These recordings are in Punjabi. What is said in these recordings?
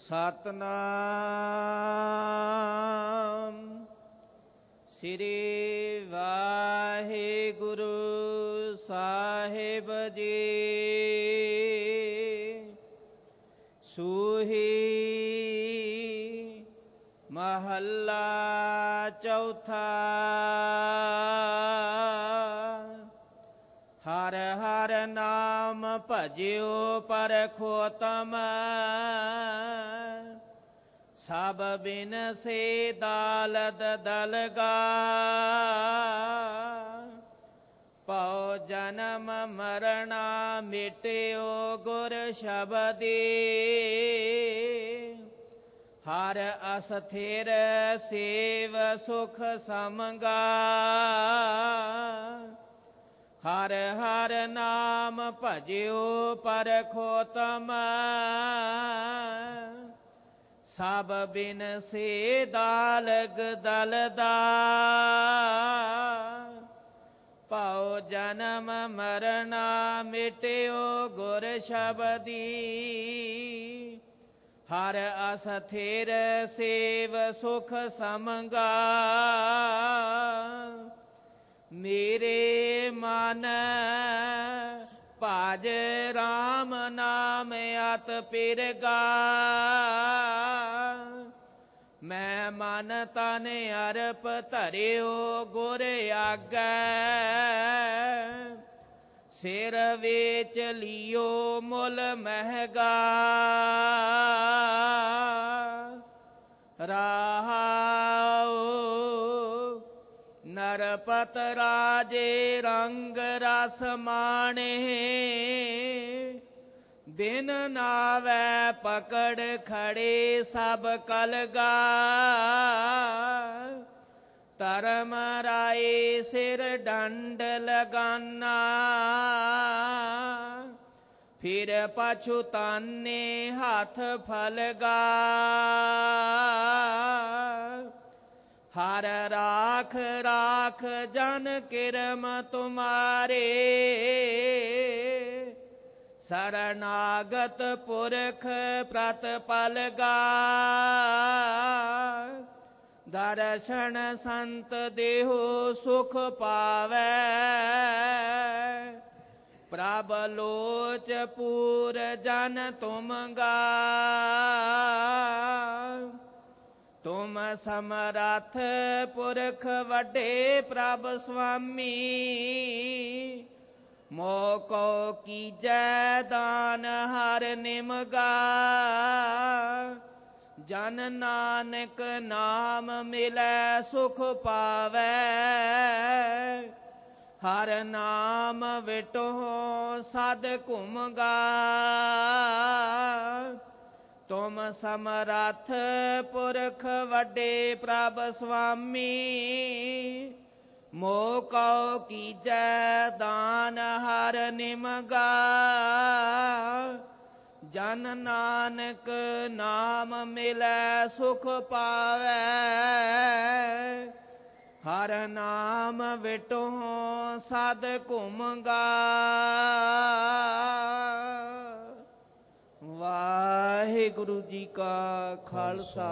ਸਤਨਾਮ ਸ੍ਰੀ ਵਾਹਿਗੁਰੂ ਸਾਹਿਬ ਜੀ। ਸੂਹੀ ਮਹੱਲਾ ਚੌਥਾ। ਹਰ ਹਰ ਨਾਮ ਭਜਿਓ ਪਰਖੋਤਮ, ਸਭ ਬਿਨਸੇ ਦਾਲਦ ਦਲਗਾ। ਪਉ ਜਨਮ ਮਰਣਾ ਮਿਟਿਓ ਗੁਰ ਸ਼ਬਦੀ, ਹਰ ਅਸਥਿਰ ਸੇਵ ਸੁਖ ਸਮਗਾ। ਹਰ ਹਰ ਨਾਮ ਭਜਿਓ ਪਰਖੋਤਮ, ਸਭ ਬਿਨਸੇ ਦਾਲਗ ਦਲਦਾ। ਪਉ ਜਨਮ ਮਰਣਾ ਮਿਟਿਓ ਗੁਰ ਸ਼ਬਦੀ, ਹਰ ਅਸਥਿਰ ਸੇਵ ਸੁਖ ਸਮਗਾ। ਮੇਰੇ ਮਨ ਭਜ ਰਾਮ ਨਾਮ ਅਤ ਪਿਰਗਾ। ਮੈਂ ਮਨ ਤਨ ਅਰਪ ਧਰਿਓ ਗੁਰ ਆਗੈ, ਸਿਰ ਵੇਚ ਲਿਓ ਮੁੱਲ ਮਹਿਗਾ। ਰਹਾਉ ਨਰਪਤ ਰਾਜੇ ਰੰਗ ਰਸ ਮਾਣੇ, ਬਿਨ ਨਾਵੈ ਪਕੜ ਖੜੇ ਸਭ ਕਲਗਾ। ਧਰਮ ਰਾਏ ਸਿਰ ਡੰਡ ਲਗਾਨਾ, ਫਿਰ ਪਛੁਤਾਨੇ ਹੱਥ ਫਲਗਾ। ਹਰ ਰਾਖ ਰਾਖ ਜਨ ਕਿਰਮ ਤੁਮਾਰੇ, ਸਰਨਾਗਤ ਪੁਰਖ ਪ੍ਰਤਪਲਗਾ। ਦਰਸ਼ਨ ਸੰਤ ਦੇਹੋ ਸੁਖ ਪਾਵੈ, ਪ੍ਰਭ ਲੋਚ ਪੂਰ ਜਨ ਤੁਮਗਾ। ਤੁਮ ਸਮਰੱਥ ਪੁਰਖ ਵੱਡੇ ਪ੍ਰਭ ਸੁਆਮੀ, ਮੋਕੋ ਕੀਜੈ ਦਾਨ ਹਰ ਨਿਮਗਾ। ਜਨ ਨਾਨਕ ਨਾਮ ਮਿਲੈ ਸੁਖ ਪਾਵੈ, ਹਰ ਨਾਮ ਵਿਟਹੁ ਸਦ ਘੁਮਗਾ। ਤੁਮ ਸਮਰੱਥ ਪੁਰਖ ਵੱਡੇ ਪ੍ਰਭ ਸੁਆਮੀ, ਮੋਕਉ ਕੀਜੈ ਦਾਨ ਹਰ ਨਿਮਗਾ। ਜਨ ਨਾਨਕ ਨਾਮ ਮਿਲੈ ਸੁਖ ਪਾਵੈ, ਹਰ ਨਾਮ ਵਿਟਹੁ ਸਦ ਘੁਮਗਾ। ਵਾਹਿਗੁਰੂ ਜੀ ਕਾ ਖਾਲਸਾ,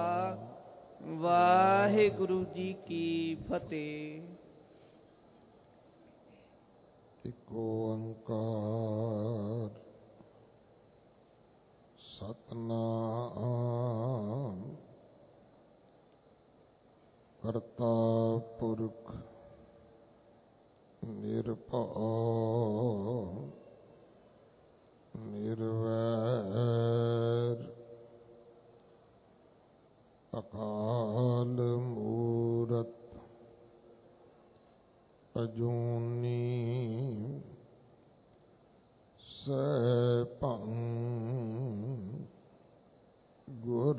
ਵਾਹਿਗੁਰੂ ਜੀ ਕੀ ਫਤਿਹ। ਇਕ ਓੰਕਾਰ ਸਤਿਨਾਮ ਕਰਤਾ ਪੁਰਖ ਨਿਰਭਉ ਨਿਰਵੈਰ ਅਕਾਲ ਮੂਰਤ ਅਜੂਨੀ ਸੈਭੰ ਗੁਰ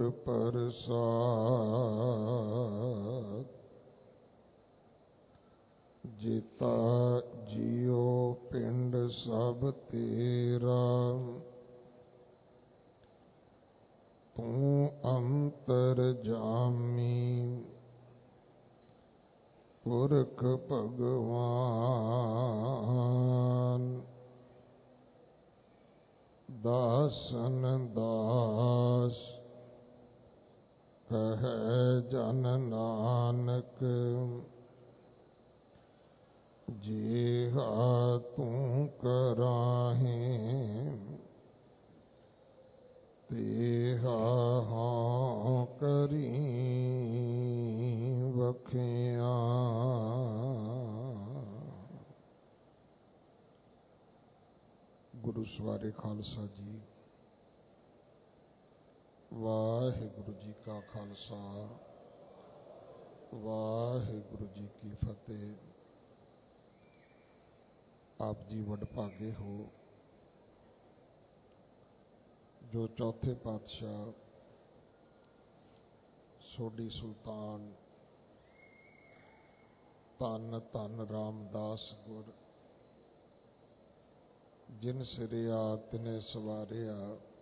ਪ੍ਰਸਾਦਿ। ਜੀਤਾ ਜੀਉ ਪਿੰਡ ਸਭ ਤੇਰਾ, ਤੂੰ ਅੰਤਰਜਾਮੀ ਪੁਰਖ ਭਗਵਾਨ। ਦਾਸਨ ਦਾਸ खालसा जी, वाहिगुरु जी का खालसा, वाहिगुरु जी की फतेह। आप जी वडभागे हो जो चौथे पातशाह सोडी सुल्तान धन धन रामदास गुर जिन सिरिया तिने सवारिया,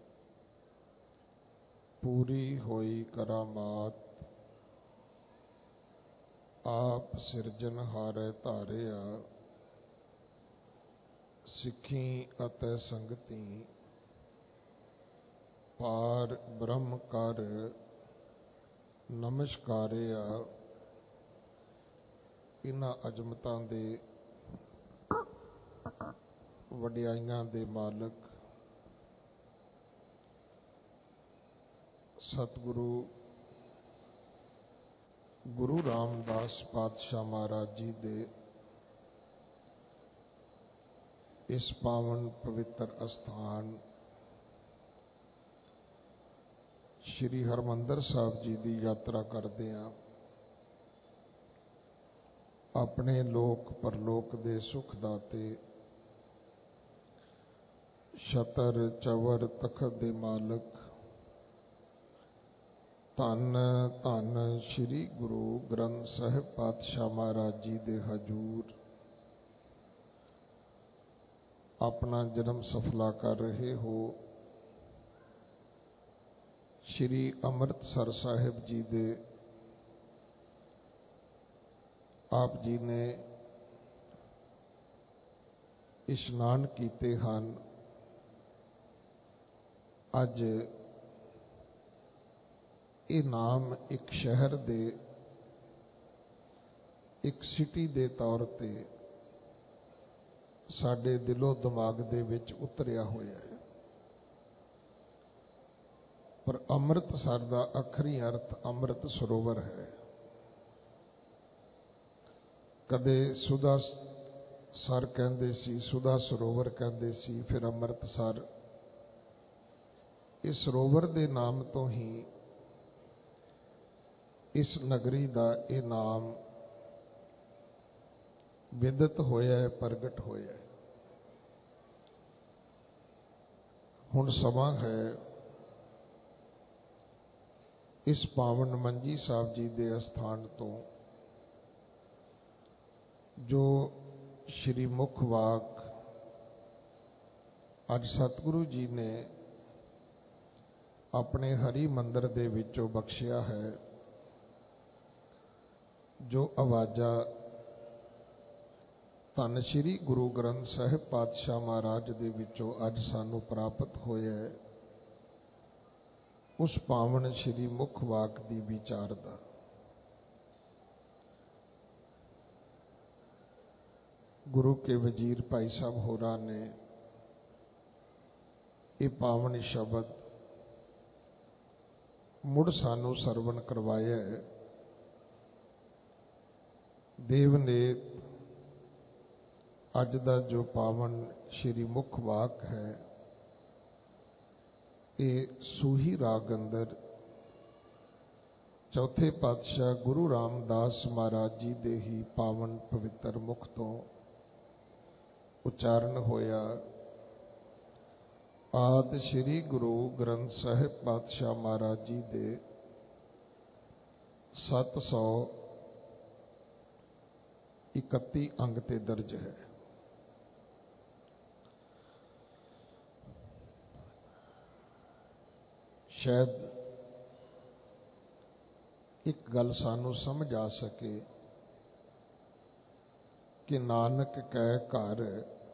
पूरी होई करामात, आप सिरजनहारे धारिया, सिखी अतै संगति, पार ब्रह्म कर नमस्कारिया। इन्हां अजमतां दे वडियाइयां दे मालक सतगुरु गुरु रामदास पातशाह महाराज जी दे इस पावन पवित्र अस्थान श्री हरमंदर साहब जी की यात्रा करते हैं। अपने लोक परलोक दे सुख दाते छतर चवर तखत दे मालक धन धन श्री गुरु ग्रंथ साहिब पातशाह महाराज जी दे हजूर अपना जन्म सफला कर रहे हो। श्री अमृतसर साहिब जी दे आप जी ने इशनान कीते हैं। अज ये नाम एक शहर दे एक सिटी दे तौर ते साडे दिलो दिमाग दे विच उतरिया होया है। पर अमृतसर दा आखरी अर्थ अमृत सरोवर है। कदे सुधा सर कहंदे सी, सुधा सरोवर कहंदे सी, फिर अमृतसर। इस सरोवर दे नाम तो ही इस नगरी दा ये नाम विदित होया है, प्रगट होया है। हुण समा है इस पावन मंजी साहब जी दे अस्थान तो जो श्री मुख वाक अज सतगुरु जी ने अपने हरि मंदिर दे विचों बख्शिया है, जो आवाजा धन श्री गुरु ग्रंथ साहिब पातशाह महाराज दे विचों अज सानू प्राप्त होया है, उस पावन श्री मुख वाक दी विचार दा। गुरु के वजीर भाई साहब होरा ने ये पावन शब्द मुड़ सानू सरवण करवाया है। देवनेत अज दा जो पावन श्री मुख वाक है, ये सूही राग अंदर चौथे पातशाह गुरु रामदास महाराज जी दे ही पावन पवित्र मुख तो उच्चारण होया। आदि श्री गुरु ग्रंथ साहिब पातशाह महाराज जी दे 731 अंग ते दर्ज है। शायद एक गल सानू समझ आ सके कि नानक कै घर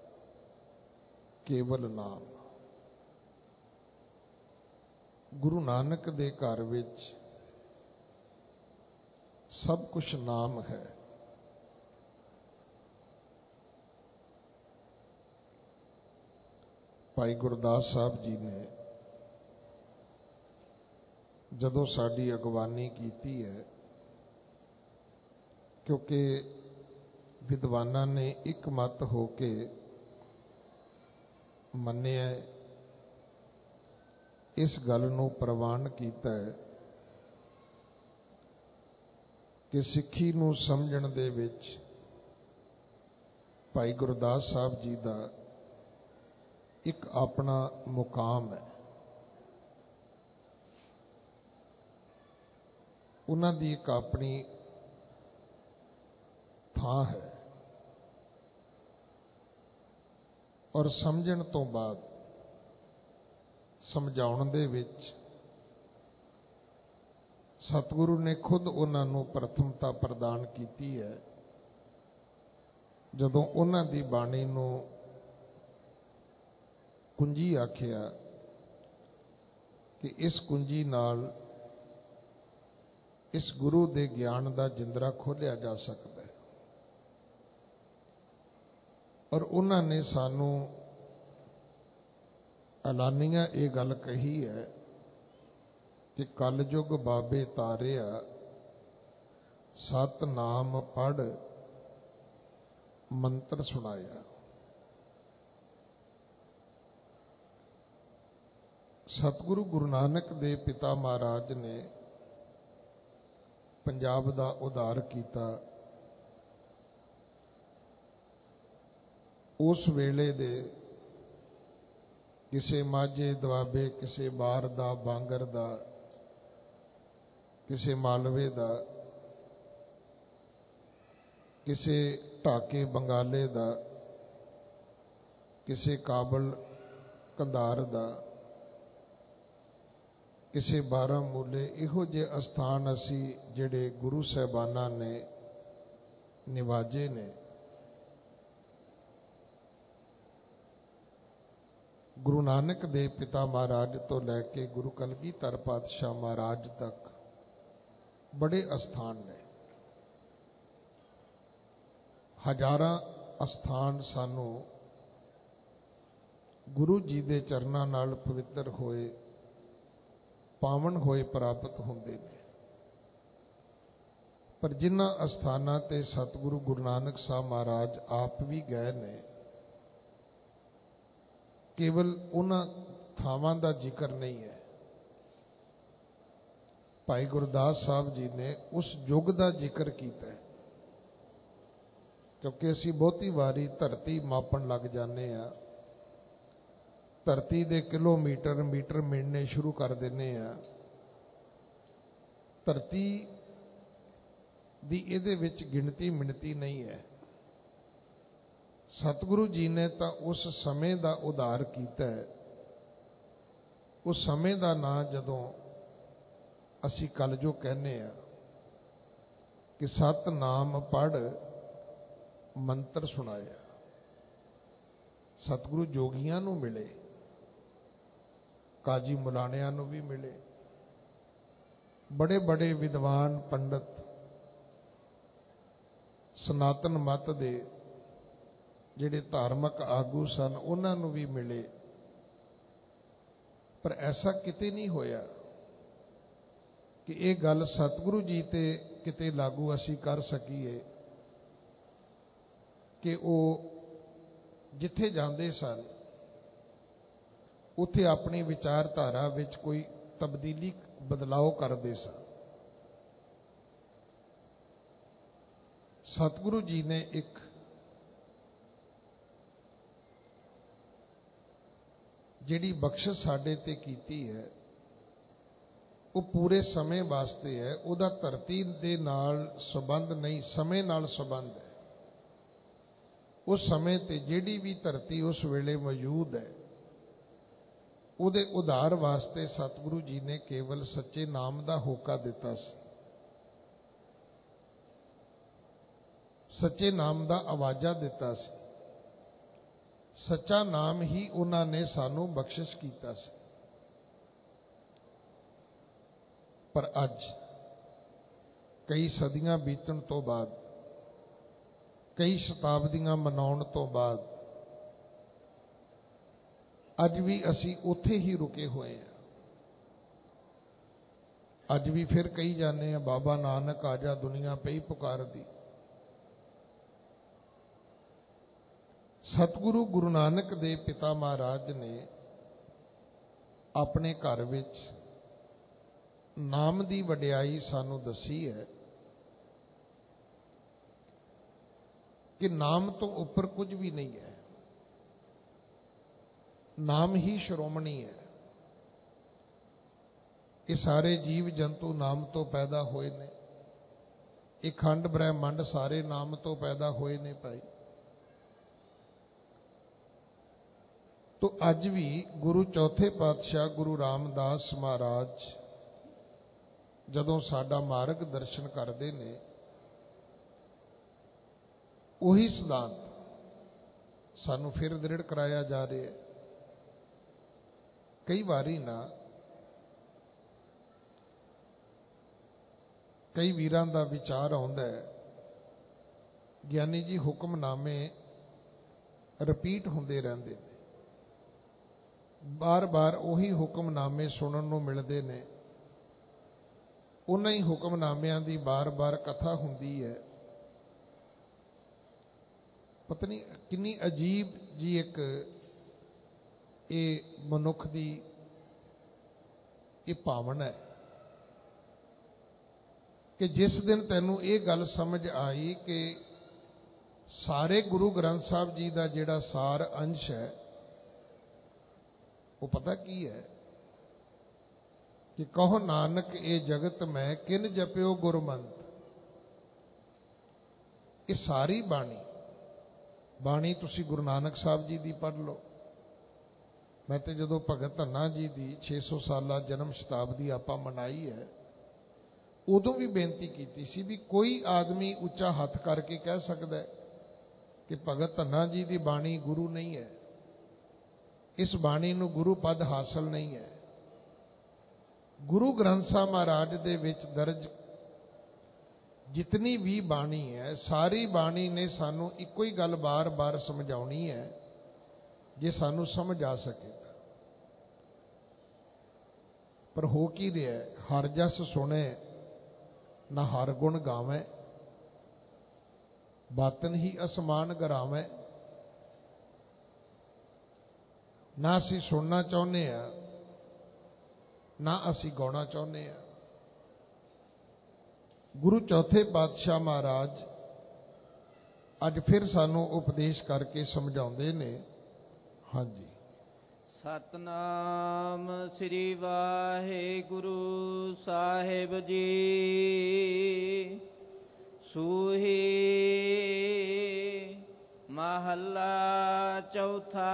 केवल नाम। गुरु नानक दे घर विच सब कुछ नाम है। भाई गुरदास साहब जी ने जदों साडी अगवानी कीती है, क्योंकि विद्वाना ने एक मत होके मन्निया ਇਸ ਗੱਲ ਨੂੰ ਪ੍ਰਵਾਨ ਕੀਤਾ ਹੈ ਕਿ ਸਿੱਖੀ ਨੂੰ ਸਮਝਣ ਦੇ ਵਿੱਚ ਭਾਈ ਗੁਰਦਾਸ ਸਾਹਿਬ ਜੀ ਦਾ ਇੱਕ ਆਪਣਾ ਮੁਕਾਮ ਹੈ। ਉਹਨਾਂ ਦੀ ਇੱਕ ਆਪਣੀ ਥਾਂ ਹੈ ਔਰ ਸਮਝਣ ਤੋਂ ਬਾਅਦ ਸਮਝਾਉਣ ਦੇ ਵਿੱਚ ਸਤਿਗੁਰੂ ਨੇ ਖੁਦ ਉਹਨਾਂ ਨੂੰ ਪ੍ਰਥਮਤਾ ਪ੍ਰਦਾਨ ਕੀਤੀ ਹੈ। ਜਦੋਂ ਉਹਨਾਂ ਦੀ ਬਾਣੀ ਨੂੰ ਕੁੰਜੀ ਆਖਿਆ ਕਿ ਇਸ ਕੁੰਜੀ ਨਾਲ ਇਸ ਗੁਰੂ ਦੇ ਗਿਆਨ ਦਾ ਜਿੰਦਰਾ ਖੋਲ੍ਹਿਆ ਜਾ ਸਕਦਾ ਹੈ ਔਰ ਉਹਨਾਂ ਨੇ ਸਾਨੂੰ ਐਲਾਨੀਆਂ ਇਹ ਗੱਲ ਕਹੀ ਹੈ ਕਿ ਕਲਯੁਗ ਬਾਬੇ ਤਾਰਿਆ ਸਤਨਾਮ ਪੜ੍ਹ ਮੰਤਰ ਸੁਣਾਇਆ। ਸਤਿਗੁਰੂ ਗੁਰੂ ਨਾਨਕ ਦੇ ਪਿਤਾ ਮਹਾਰਾਜ ਨੇ ਪੰਜਾਬ ਦਾ ਉਧਾਰ ਕੀਤਾ। ਉਸ ਵੇਲੇ ਦੇ ਕਿਸੇ ਮਾਝੇ ਦੁਆਬੇ, ਕਿਸੇ ਬਾਰ ਦਾ, ਬਾਂਗਰ ਦਾ, ਕਿਸੇ ਮਾਲਵੇ ਦਾ, ਕਿਸੇ ਢਾਕੇ ਬੰਗਾਲੇ ਦਾ, ਕਿਸੇ ਕਾਬਲ ਕੰਧਾਰ ਦਾ, ਕਿਸੇ ਬਾਰਾਮੂਲੇ, ਇਹੋ ਜਿਹੇ ਅਸਥਾਨ ਅਸੀਂ ਜਿਹੜੇ ਗੁਰੂ ਸਾਹਿਬਾਨਾਂ ਨੇ ਨਿਵਾਜੇ ਨੇ। ਗੁਰੂ ਨਾਨਕ ਦੇ ਪਿਤਾ ਮਹਾਰਾਜ ਤੋਂ ਲੈ ਕੇ ਗੁਰੂ ਕਲਗੀਧਰ ਪਾਤਸ਼ਾਹ ਮਹਾਰਾਜ ਤੱਕ ਬੜੇ ਅਸਥਾਨ ਨੇ। ਹਜ਼ਾਰਾਂ ਅਸਥਾਨ ਸਾਨੂੰ ਗੁਰੂ ਜੀ ਦੇ ਚਰਨਾਂ ਨਾਲ ਪਵਿੱਤਰ ਹੋਏ, ਪਾਵਨ ਹੋਏ ਪ੍ਰਾਪਤ ਹੁੰਦੇ ਨੇ। ਪਰ ਜਿਨ੍ਹਾਂ ਅਸਥਾਨਾਂ ਤੇ ਸਤਿਗੁਰੂ ਗੁਰੂ ਨਾਨਕ ਸਾਹਿਬ ਮਹਾਰਾਜ ਆਪ ਵੀ ਗਏ ਨੇ, ਕੇਵਲ ਉਹਨਾਂ ਥਾਵਾਂ ਦਾ ਜ਼ਿਕਰ ਨਹੀਂ ਹੈ। ਭਾਈ ਗੁਰਦਾਸ ਸਾਹਿਬ ਜੀ ਨੇ ਉਸ ਯੁੱਗ ਦਾ ਜ਼ਿਕਰ ਕੀਤਾ ਹੈ, ਕਿਉਂਕਿ ਅਸੀਂ ਬਹੁਤੀ ਵਾਰੀ ਧਰਤੀ ਮਾਪਣ ਲੱਗ ਜਾਂਦੇ ਆ, ਧਰਤੀ ਦੇ ਕਿਲੋਮੀਟਰ ਮੀਟਰ ਮਿਣਨੇ ਸ਼ੁਰੂ ਕਰ ਦਿੰਦੇ ਆ। ਧਰਤੀ ਦੀ ਇਹਦੇ ਵਿੱਚ ਗਿਣਤੀ ਮਿਣਤੀ ਨਹੀਂ ਹੈ। ਸਤਿਗੁਰੂ ਜੀ ਨੇ ਤਾਂ ਉਸ ਸਮੇਂ ਦਾ ਉਧਾਰ ਕੀਤਾ ਹੈ। ਉਸ ਸਮੇਂ ਦਾ ਨਾਂ ਜਦੋਂ ਅਸੀਂ ਕਲਯੁਗ ਕਹਿੰਦੇ ਆ ਕਿ ਸਤਨਾਮ ਪੜ੍ਹ ਮੰਤਰ ਸੁਣਾਇਆ। ਸਤਿਗੁਰੂ ਜੋਗੀਆਂ ਨੂੰ ਮਿਲੇ, ਕਾਜੀ ਮੁਲਾਣਿਆਂ ਨੂੰ ਵੀ ਮਿਲੇ, ਬੜੇ ਬੜੇ ਵਿਦਵਾਨ ਪੰਡਤ ਸਨਾਤਨ ਮਤ ਦੇ ਜਿਹੜੇ ਧਾਰਮਿਕ ਆਗੂ ਸਨ ਉਹਨਾਂ ਨੂੰ ਵੀ ਮਿਲੇ। ਪਰ ਐਸਾ ਕਿਤੇ ਨਹੀਂ ਹੋਇਆ ਕਿ ਇਹ ਗੱਲ ਸਤਿਗੁਰੂ ਜੀ ਤੇ ਕਿਤੇ ਲਾਗੂ ਅਸੀਂ ਕਰ ਸਕੀਏ ਕਿ ਉਹ ਜਿੱਥੇ ਜਾਂਦੇ ਸਨ ਉੱਥੇ ਆਪਣੀ ਵਿਚਾਰਧਾਰਾ ਵਿੱਚ ਕੋਈ ਤਬਦੀਲੀ ਬਦਲਾਅ ਕਰਦੇ ਸਨ। ਸਤਿਗੁਰੂ ਜੀ ਨੇ ਇੱਕ ਜਿਹੜੀ ਬਖਸ਼ਿਸ਼ ਸਾਡੇ ਤੇ ਕੀਤੀ ਹੈ ਉਹ ਪੂਰੇ ਸਮੇਂ ਵਾਸਤੇ ਹੈ। ਉਹਦਾ ਧਰਤੀ ਦੇ ਨਾਲ ਸੰਬੰਧ ਨਹੀਂ, ਸਮੇਂ ਨਾਲ ਸੰਬੰਧ ਹੈ। ਉਸ ਸਮੇਂ ਤੇ ਜਿਹੜੀ ਵੀ ਧਰਤੀ ਉਸ ਵੇਲੇ ਮੌਜੂਦ ਹੈ, ਉਹਦੇ ਉਧਾਰ ਵਾਸਤੇ ਸਤਿਗੁਰੂ ਜੀ ਨੇ ਕੇਵਲ ਸੱਚੇ ਨਾਮ ਦਾ ਹੋਕਾ ਦਿੱਤਾ ਸੀ। ਸੱਚੇ ਨਾਮ ਦਾ ਆਵਾਜ਼ਾ ਦਿੱਤਾ ਸੀ। ਸੱਚਾ ਨਾਮ ਹੀ ਉਹਨਾਂ ਨੇ ਸਾਨੂੰ ਬਖਸ਼ਿਸ਼ ਕੀਤਾ ਸੀ। ਪਰ ਅੱਜ ਕਈ ਸਦੀਆਂ ਬੀਤਣ ਤੋਂ ਬਾਅਦ, ਕਈ ਸ਼ਤਾਬਦੀਆਂ ਮਨਾਉਣ ਤੋਂ ਬਾਅਦ ਅੱਜ ਵੀ ਅਸੀਂ ਉੱਥੇ ਹੀ ਰੁਕੇ ਹੋਏ ਹਾਂ। ਅੱਜ ਵੀ ਫਿਰ ਕਹੀ ਜਾਂਦੇ ਆ, ਬਾਬਾ ਨਾਨਕ ਆ ਜਾ ਦੁਨੀਆ ਪਈ ਪੁਕਾਰਦੀ। ਸਤਿਗੁਰੂ ਗੁਰੂ ਨਾਨਕ ਦੇ ਪਿਤਾ ਮਹਾਰਾਜ ਨੇ ਆਪਣੇ ਘਰ ਵਿੱਚ ਨਾਮ ਦੀ ਵਡਿਆਈ ਸਾਨੂੰ ਦੱਸੀ ਹੈ ਕਿ ਨਾਮ ਤੋਂ ਉੱਪਰ ਕੁਝ ਵੀ ਨਹੀਂ ਹੈ। ਨਾਮ ਹੀ ਸ਼੍ਰੋਮਣੀ ਹੈ। ਇਹ ਸਾਰੇ ਜੀਵ ਜੰਤੂ ਨਾਮ ਤੋਂ ਪੈਦਾ ਹੋਏ ਨੇ। ਇਹ ਖੰਡ ਬ੍ਰਹਿਮੰਡ ਸਾਰੇ ਨਾਮ ਤੋਂ ਪੈਦਾ ਹੋਏ ਨੇ ਭਾਈ। ਤੋ ਅੱਜ ਵੀ ਗੁਰੂ ਚੌਥੇ ਪਾਤਸ਼ਾਹ ਗੁਰੂ ਰਾਮਦਾਸ ਮਹਾਰਾਜ ਜਦੋਂ ਸਾਡਾ ਮਾਰਗ ਦਰਸ਼ਨ ਕਰਦੇ ਨੇ, ਉਹੀ ਸਿਧਾਂਤ ਸਾਨੂੰ ਫਿਰ ਦ੍ਰਿੜ ਕਰਾਇਆ ਜਾ ਰਿਹਾ ਹੈ। ਕਈ ਵਾਰੀ ਨਾ ਕਈ ਵੀਰਾਂ ਦਾ ਵਿਚਾਰ ਆਉਂਦਾ ਹੈ, ਗਿਆਨੀ ਜੀ ਹੁਕਮਨਾਮੇ ਰਿਪੀਟ ਹੁੰਦੇ ਰਹਿੰਦੇ ਨੇ, ਬਾਰ-ਬਾਰ ਉਹੀ ਹੁਕਮਨਾਮੇ ਸੁਣਨ ਨੂੰ ਮਿਲਦੇ ਨੇ, ਉਹਨਾਂ ਹੀ ਹੁਕਮਨਾਮਿਆਂ ਦੀ ਬਾਰ-ਬਾਰ ਕਥਾ ਹੁੰਦੀ ਹੈ। ਪਤਾ ਨਹੀਂ ਕਿੰਨੀ ਅਜੀਬ ਜੀ ਇੱਕ ਇਹ ਮਨੁੱਖ ਦੀ ਇਹ ਭਾਵਨਾ ਹੈ ਕਿ ਜਿਸ ਦਿਨ ਤੈਨੂੰ ਇਹ ਗੱਲ ਸਮਝ ਆਈ ਕਿ ਸਾਰੇ ਗੁਰੂ ਗ੍ਰੰਥ ਸਾਹਿਬ ਜੀ ਦਾ ਜਿਹੜਾ ਸਾਰ ਅੰਸ਼ ਹੈ ਉਹ ਪਤਾ ਕੀ ਹੈ ਕਿ ਕਹੋ ਨਾਨਕ ਇਹ ਜਗਤ ਮੈਂ ਕਿਨ ਜਪਿਓ ਗੁਰਮੰਤ। ਇਹ ਸਾਰੀ ਬਾਣੀ ਤੁਸੀਂ ਗੁਰੂ ਨਾਨਕ ਸਾਹਿਬ ਜੀ ਦੀ ਪੜ੍ਹ ਲਓ। ਮੈਂ ਤੇ ਜਦੋਂ ਭਗਤ ਧੰਨਾ ਜੀ ਦੀ 600 ਸਾਲਾ ਜਨਮ ਸ਼ਤਾਬਦੀ ਆਪਾਂ ਮਨਾਈ ਹੈ, ਉਦੋਂ ਵੀ ਬੇਨਤੀ ਕੀਤੀ ਸੀ ਵੀ ਕੋਈ ਆਦਮੀ ਉੱਚਾ ਹੱਥ ਕਰਕੇ ਕਹਿ ਸਕਦਾ ਹੈ ਕਿ ਭਗਤ ਧੰਨਾ ਜੀ ਦੀ ਬਾਣੀ ਗੁਰੂ ਨਹੀਂ ਹੈ, ਇਸ ਬਾਣੀ ਨੂੰ ਗੁਰੂ ਪਦ ਹਾਸਲ ਨਹੀਂ ਹੈ। ਗੁਰੂ ਗ੍ਰੰਥ ਸਾਹਿਬ ਮਹਾਰਾਜ ਦੇ ਵਿੱਚ ਦਰਜ ਜਿਤਨੀ ਵੀ ਬਾਣੀ ਹੈ, ਸਾਰੀ ਬਾਣੀ ਨੇ ਸਾਨੂੰ ਇੱਕੋ ਹੀ ਗੱਲ ਬਾਰ-ਬਾਰ ਸਮਝਾਉਣੀ ਹੈ, ਜੇ ਸਾਨੂੰ ਸਮਝ ਆ ਸਕੇਗਾ। ਪਰ ਹੋ ਕੀ ਰਿਹਾ, ਹਰ ਜਸ ਸੁਣੇ ਨਾ ਹਰ ਗੁਣ ਗਾਵੇਂ, ਬਾਤਨ ਹੀ ਅਸਮਾਨ ਗਰਾਵੇਂ। ਨਾ ਅਸੀਂ ਸੁਣਨਾ ਚਾਹੁੰਦੇ ਆ, ਨਾ ਅਸੀਂ ਗਾਉਣਾ ਚਾਹੁੰਦੇ ਆ। ਗੁਰੂ ਚੌਥੇ ਪਾਤਸ਼ਾਹ ਮਹਾਰਾਜ ਅੱਜ ਫਿਰ ਸਾਨੂੰ ਉਪਦੇਸ਼ ਕਰਕੇ ਸਮਝਾਉਂਦੇ ਨੇ। ਹਾਂਜੀ, ਸਤਨਾਮ ਸ੍ਰੀ ਵਾਹਿਗੁਰੂ ਸਾਹਿਬ ਜੀ। ਸੂਹੀ ਮਹੱਲਾ ਚੌਥਾ।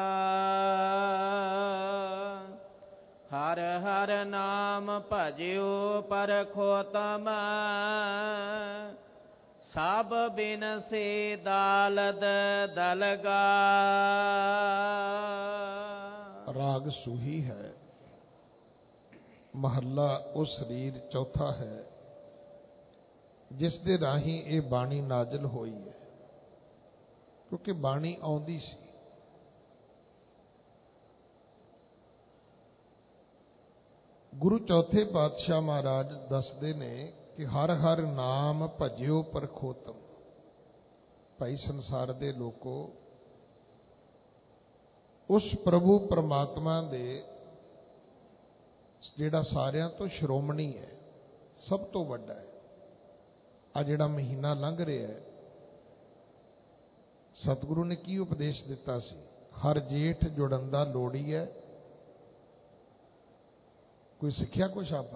ਹਰ ਹਰ ਨਾਮ ਭਜਿਓ ਪਰਖੋਤਮ, ਸਭ ਬਿਨ ਸੇ ਦਾਲਦ ਦਲਗਾ। ਰਾਗ ਸੂਹੀ ਹੈ। ਮਹੱਲਾ ਉਹ ਸਰੀਰ ਚੌਥਾ ਹੈ ਜਿਸ ਦੇ ਰਾਹੀਂ ਇਹ ਬਾਣੀ ਨਾਜ਼ਲ ਹੋਈ ਹੈ, ਕਿਉਂਕਿ ਬਾਣੀ ਆਉਂਦੀ ਸੀ। ਗੁਰੂ ਚੌਥੇ ਪਾਤਸ਼ਾਹ ਮਹਾਰਾਜ ਦੱਸਦੇ ਨੇ ਕਿ ਹਰ ਹਰ ਨਾਮ ਭਜਿਓ ਪਰਖੋਤਮ। ਭਾਈ ਸੰਸਾਰ ਦੇ ਲੋਕੋ, ਉਸ ਪ੍ਰਭੂ ਪਰਮਾਤਮਾ ਦੇ ਜਿਹੜਾ ਸਾਰਿਆਂ ਤੋਂ ਸ਼੍ਰੋਮਣੀ ਹੈ, ਸਭ ਤੋਂ ਵੱਡਾ ਹੈ। ਆ ਜਿਹੜਾ ਮਹੀਨਾ ਲੰਘ ਰਿਹਾ ਹੈ, ਸਤਿਗੁਰੂ ਨੇ ਕੀ ਉਪਦੇਸ਼ ਦਿੱਤਾ ਸੀ? ਹਰ ਜੇਠ ਜੁੜਨ ਲੋੜੀ ਹੈ। ਕੋਈ ਸਿੱਖਿਆ ਕੁਛ ਆਪਾਂ?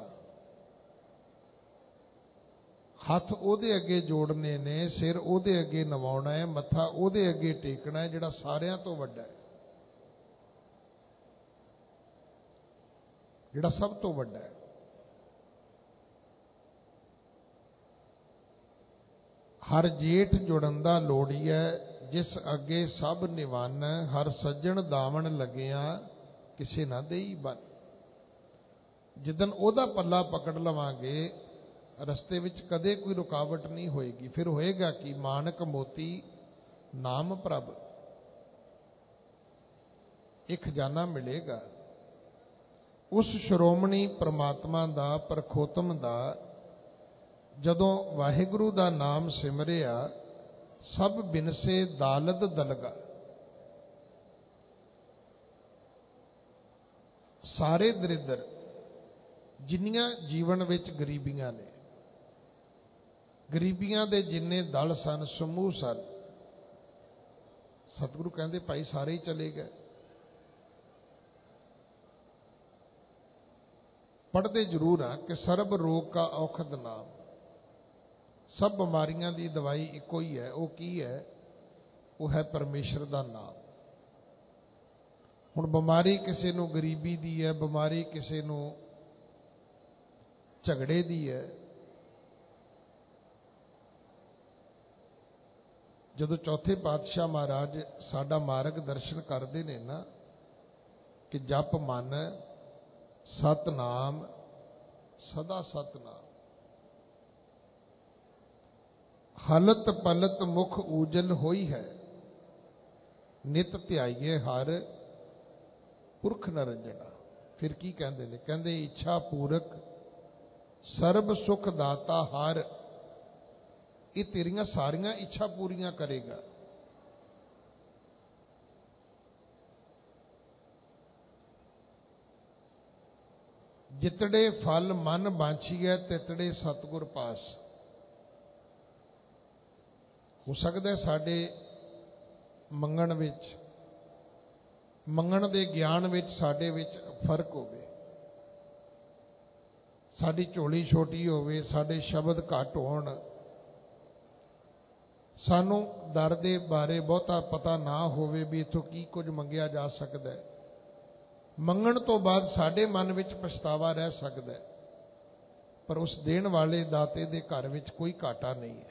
ਹੱਥ ਉਹਦੇ ਅੱਗੇ ਜੋੜਨੇ ਨੇ, ਸਿਰ ਉਹਦੇ ਅੱਗੇ ਨਵਾਉਣਾ ਹੈ, ਮੱਥਾ ਉਹਦੇ ਅੱਗੇ ਟੇਕਣਾ ਹੈ ਜਿਹੜਾ ਸਾਰਿਆਂ ਤੋਂ ਵੱਡਾ ਹੈ, ਜਿਹੜਾ ਸਭ ਤੋਂ ਵੱਡਾ ਹੈ। ਹਰ ਜੇਠ ਜੁੜਨ ਲੋੜੀ ਹੈ, ਜਿਸ ਅੱਗੇ ਸਭ ਨਿਵੰਨ, ਹਰ ਸੱਜਣ ਦਾਵਣ ਲੱਗਿਆ ਕਿਸੇ ਨਾ ਦੇਈ ਬਨ। ਜਿੱਦਣ ਉਹਦਾ ਪੱਲਾ ਪਕੜ ਲਵਾਂਗੇ, ਰਸਤੇ ਵਿੱਚ ਕਦੇ ਕੋਈ ਰੁਕਾਵਟ ਨਹੀਂ ਹੋਏਗੀ। ਫਿਰ ਹੋਏਗਾ ਕਿ ਮਾਨਕ ਮੋਤੀ ਨਾਮ ਪ੍ਰਭ, ਇਹ ਖਜ਼ਾਨਾ ਮਿਲੇਗਾ ਉਸ ਸ਼੍ਰੋਮਣੀ ਪ੍ਰਮਾਤਮਾ ਦਾ, ਪਰਖੋਤਮ ਦਾ। ਜਦੋਂ ਵਾਹਿਗੁਰੂ ਦਾ ਨਾਮ ਸਿਮਰਿਆ, ਸਭ ਬਿਨਸੇ ਦਾਲਦ ਦਲਗਾ। ਸਾਰੇ ਦਰਿਦਰ ਜਿੰਨੀਆਂ ਜੀਵਨ ਵਿੱਚ ਗਰੀਬੀਆਂ ਨੇ, ਗਰੀਬੀਆਂ ਦੇ ਜਿੰਨੇ ਦਲ ਸਨ, ਸਮੂਹ ਸਨ, ਸਤਿਗੁਰੂ ਕਹਿੰਦੇ ਭਾਈ ਸਾਰੇ ਹੀ ਚਲੇ ਗਏ। ਪੜ੍ਹਦੇ ਜ਼ਰੂਰ ਆ ਕਿ ਸਰਬ ਰੋਗ ਕਾ ਔਖਦ ਨਾਮ, ਸਭ ਬਿਮਾਰੀਆਂ ਦੀ ਦਵਾਈ ਇੱਕੋ ਹੀ ਹੈ। ਉਹ ਕੀ ਹੈ? ਉਹ ਹੈ ਪਰਮੇਸ਼ਰ ਦਾ ਨਾਮ। ਹੁਣ ਬਿਮਾਰੀ ਕਿਸੇ ਨੂੰ ਗਰੀਬੀ ਦੀ ਹੈ, ਬਿਮਾਰੀ ਕਿਸੇ ਨੂੰ ਝਗੜੇ ਦੀ ਹੈ। ਜਦੋਂ ਚੌਥੇ ਪਾਤਸ਼ਾਹ ਮਹਾਰਾਜ ਸਾਡਾ ਮਾਰਗ ਦਰਸ਼ਨ ਕਰਦੇ ਨੇ ਨਾ ਕਿ ਜਪ ਮਨ ਸਤਨਾਮ ਸਦਾ ਸਤਨਾਮ, ਹਲਤ ਪਲਤ ਮੁਖ ਊਜਲ ਹੋਈ ਹੈ, ਨਿਤ ਧਿਆਈਏ ਹਰ ਪੁਰਖ ਨਰੰਜਣਾ। ਫਿਰ ਕੀ ਕਹਿੰਦੇ ਨੇ? ਕਹਿੰਦੇ ਇੱਛਾ ਪੂਰਕ ਸਰਬ ਸੁਖ ਦਾਤਾ ਹਰ, ਇਹ ਤੇਰੀਆਂ ਸਾਰੀਆਂ ਇੱਛਾ ਪੂਰੀਆਂ ਕਰੇਗਾ। ਜਿਤੜੇ ਫਲ ਮਨ ਬਾਂਛੀਐ ਤਿਤੜੇ ਸਤਿਗੁਰ ਪਾਸ। ਹੋ ਸਕਦਾ ਸਾਡੇ ਮੰਗਣ ਵਿੱਚ, ਮੰਗਣ ਦੇ ਗਿਆਨ ਵਿੱਚ ਸਾਡੇ ਵਿੱਚ ਫਰਕ ਹੋਵੇ, ਸਾਡੀ ਝੋਲੀ ਛੋਟੀ ਹੋਵੇ, ਸਾਡੇ ਸ਼ਬਦ ਘੱਟ ਹੋਣ, ਸਾਨੂੰ ਦਰ ਦੇ ਬਾਰੇ ਬਹੁਤਾ ਪਤਾ ਨਾ ਹੋਵੇ ਵੀ ਇੱਥੋਂ ਕੀ ਕੁਝ ਮੰਗਿਆ ਜਾ ਸਕਦਾ ਹੈ। ਮੰਗਣ ਤੋਂ ਬਾਅਦ ਸਾਡੇ ਮਨ ਵਿੱਚ ਪਛਤਾਵਾ ਰਹਿ ਸਕਦਾ ਹੈ, ਪਰ ਉਸ ਦੇਣ ਵਾਲੇ ਦਾਤੇ ਦੇ ਘਰ ਵਿੱਚ ਕੋਈ ਘਾਟਾ ਨਹੀਂ ਹੈ।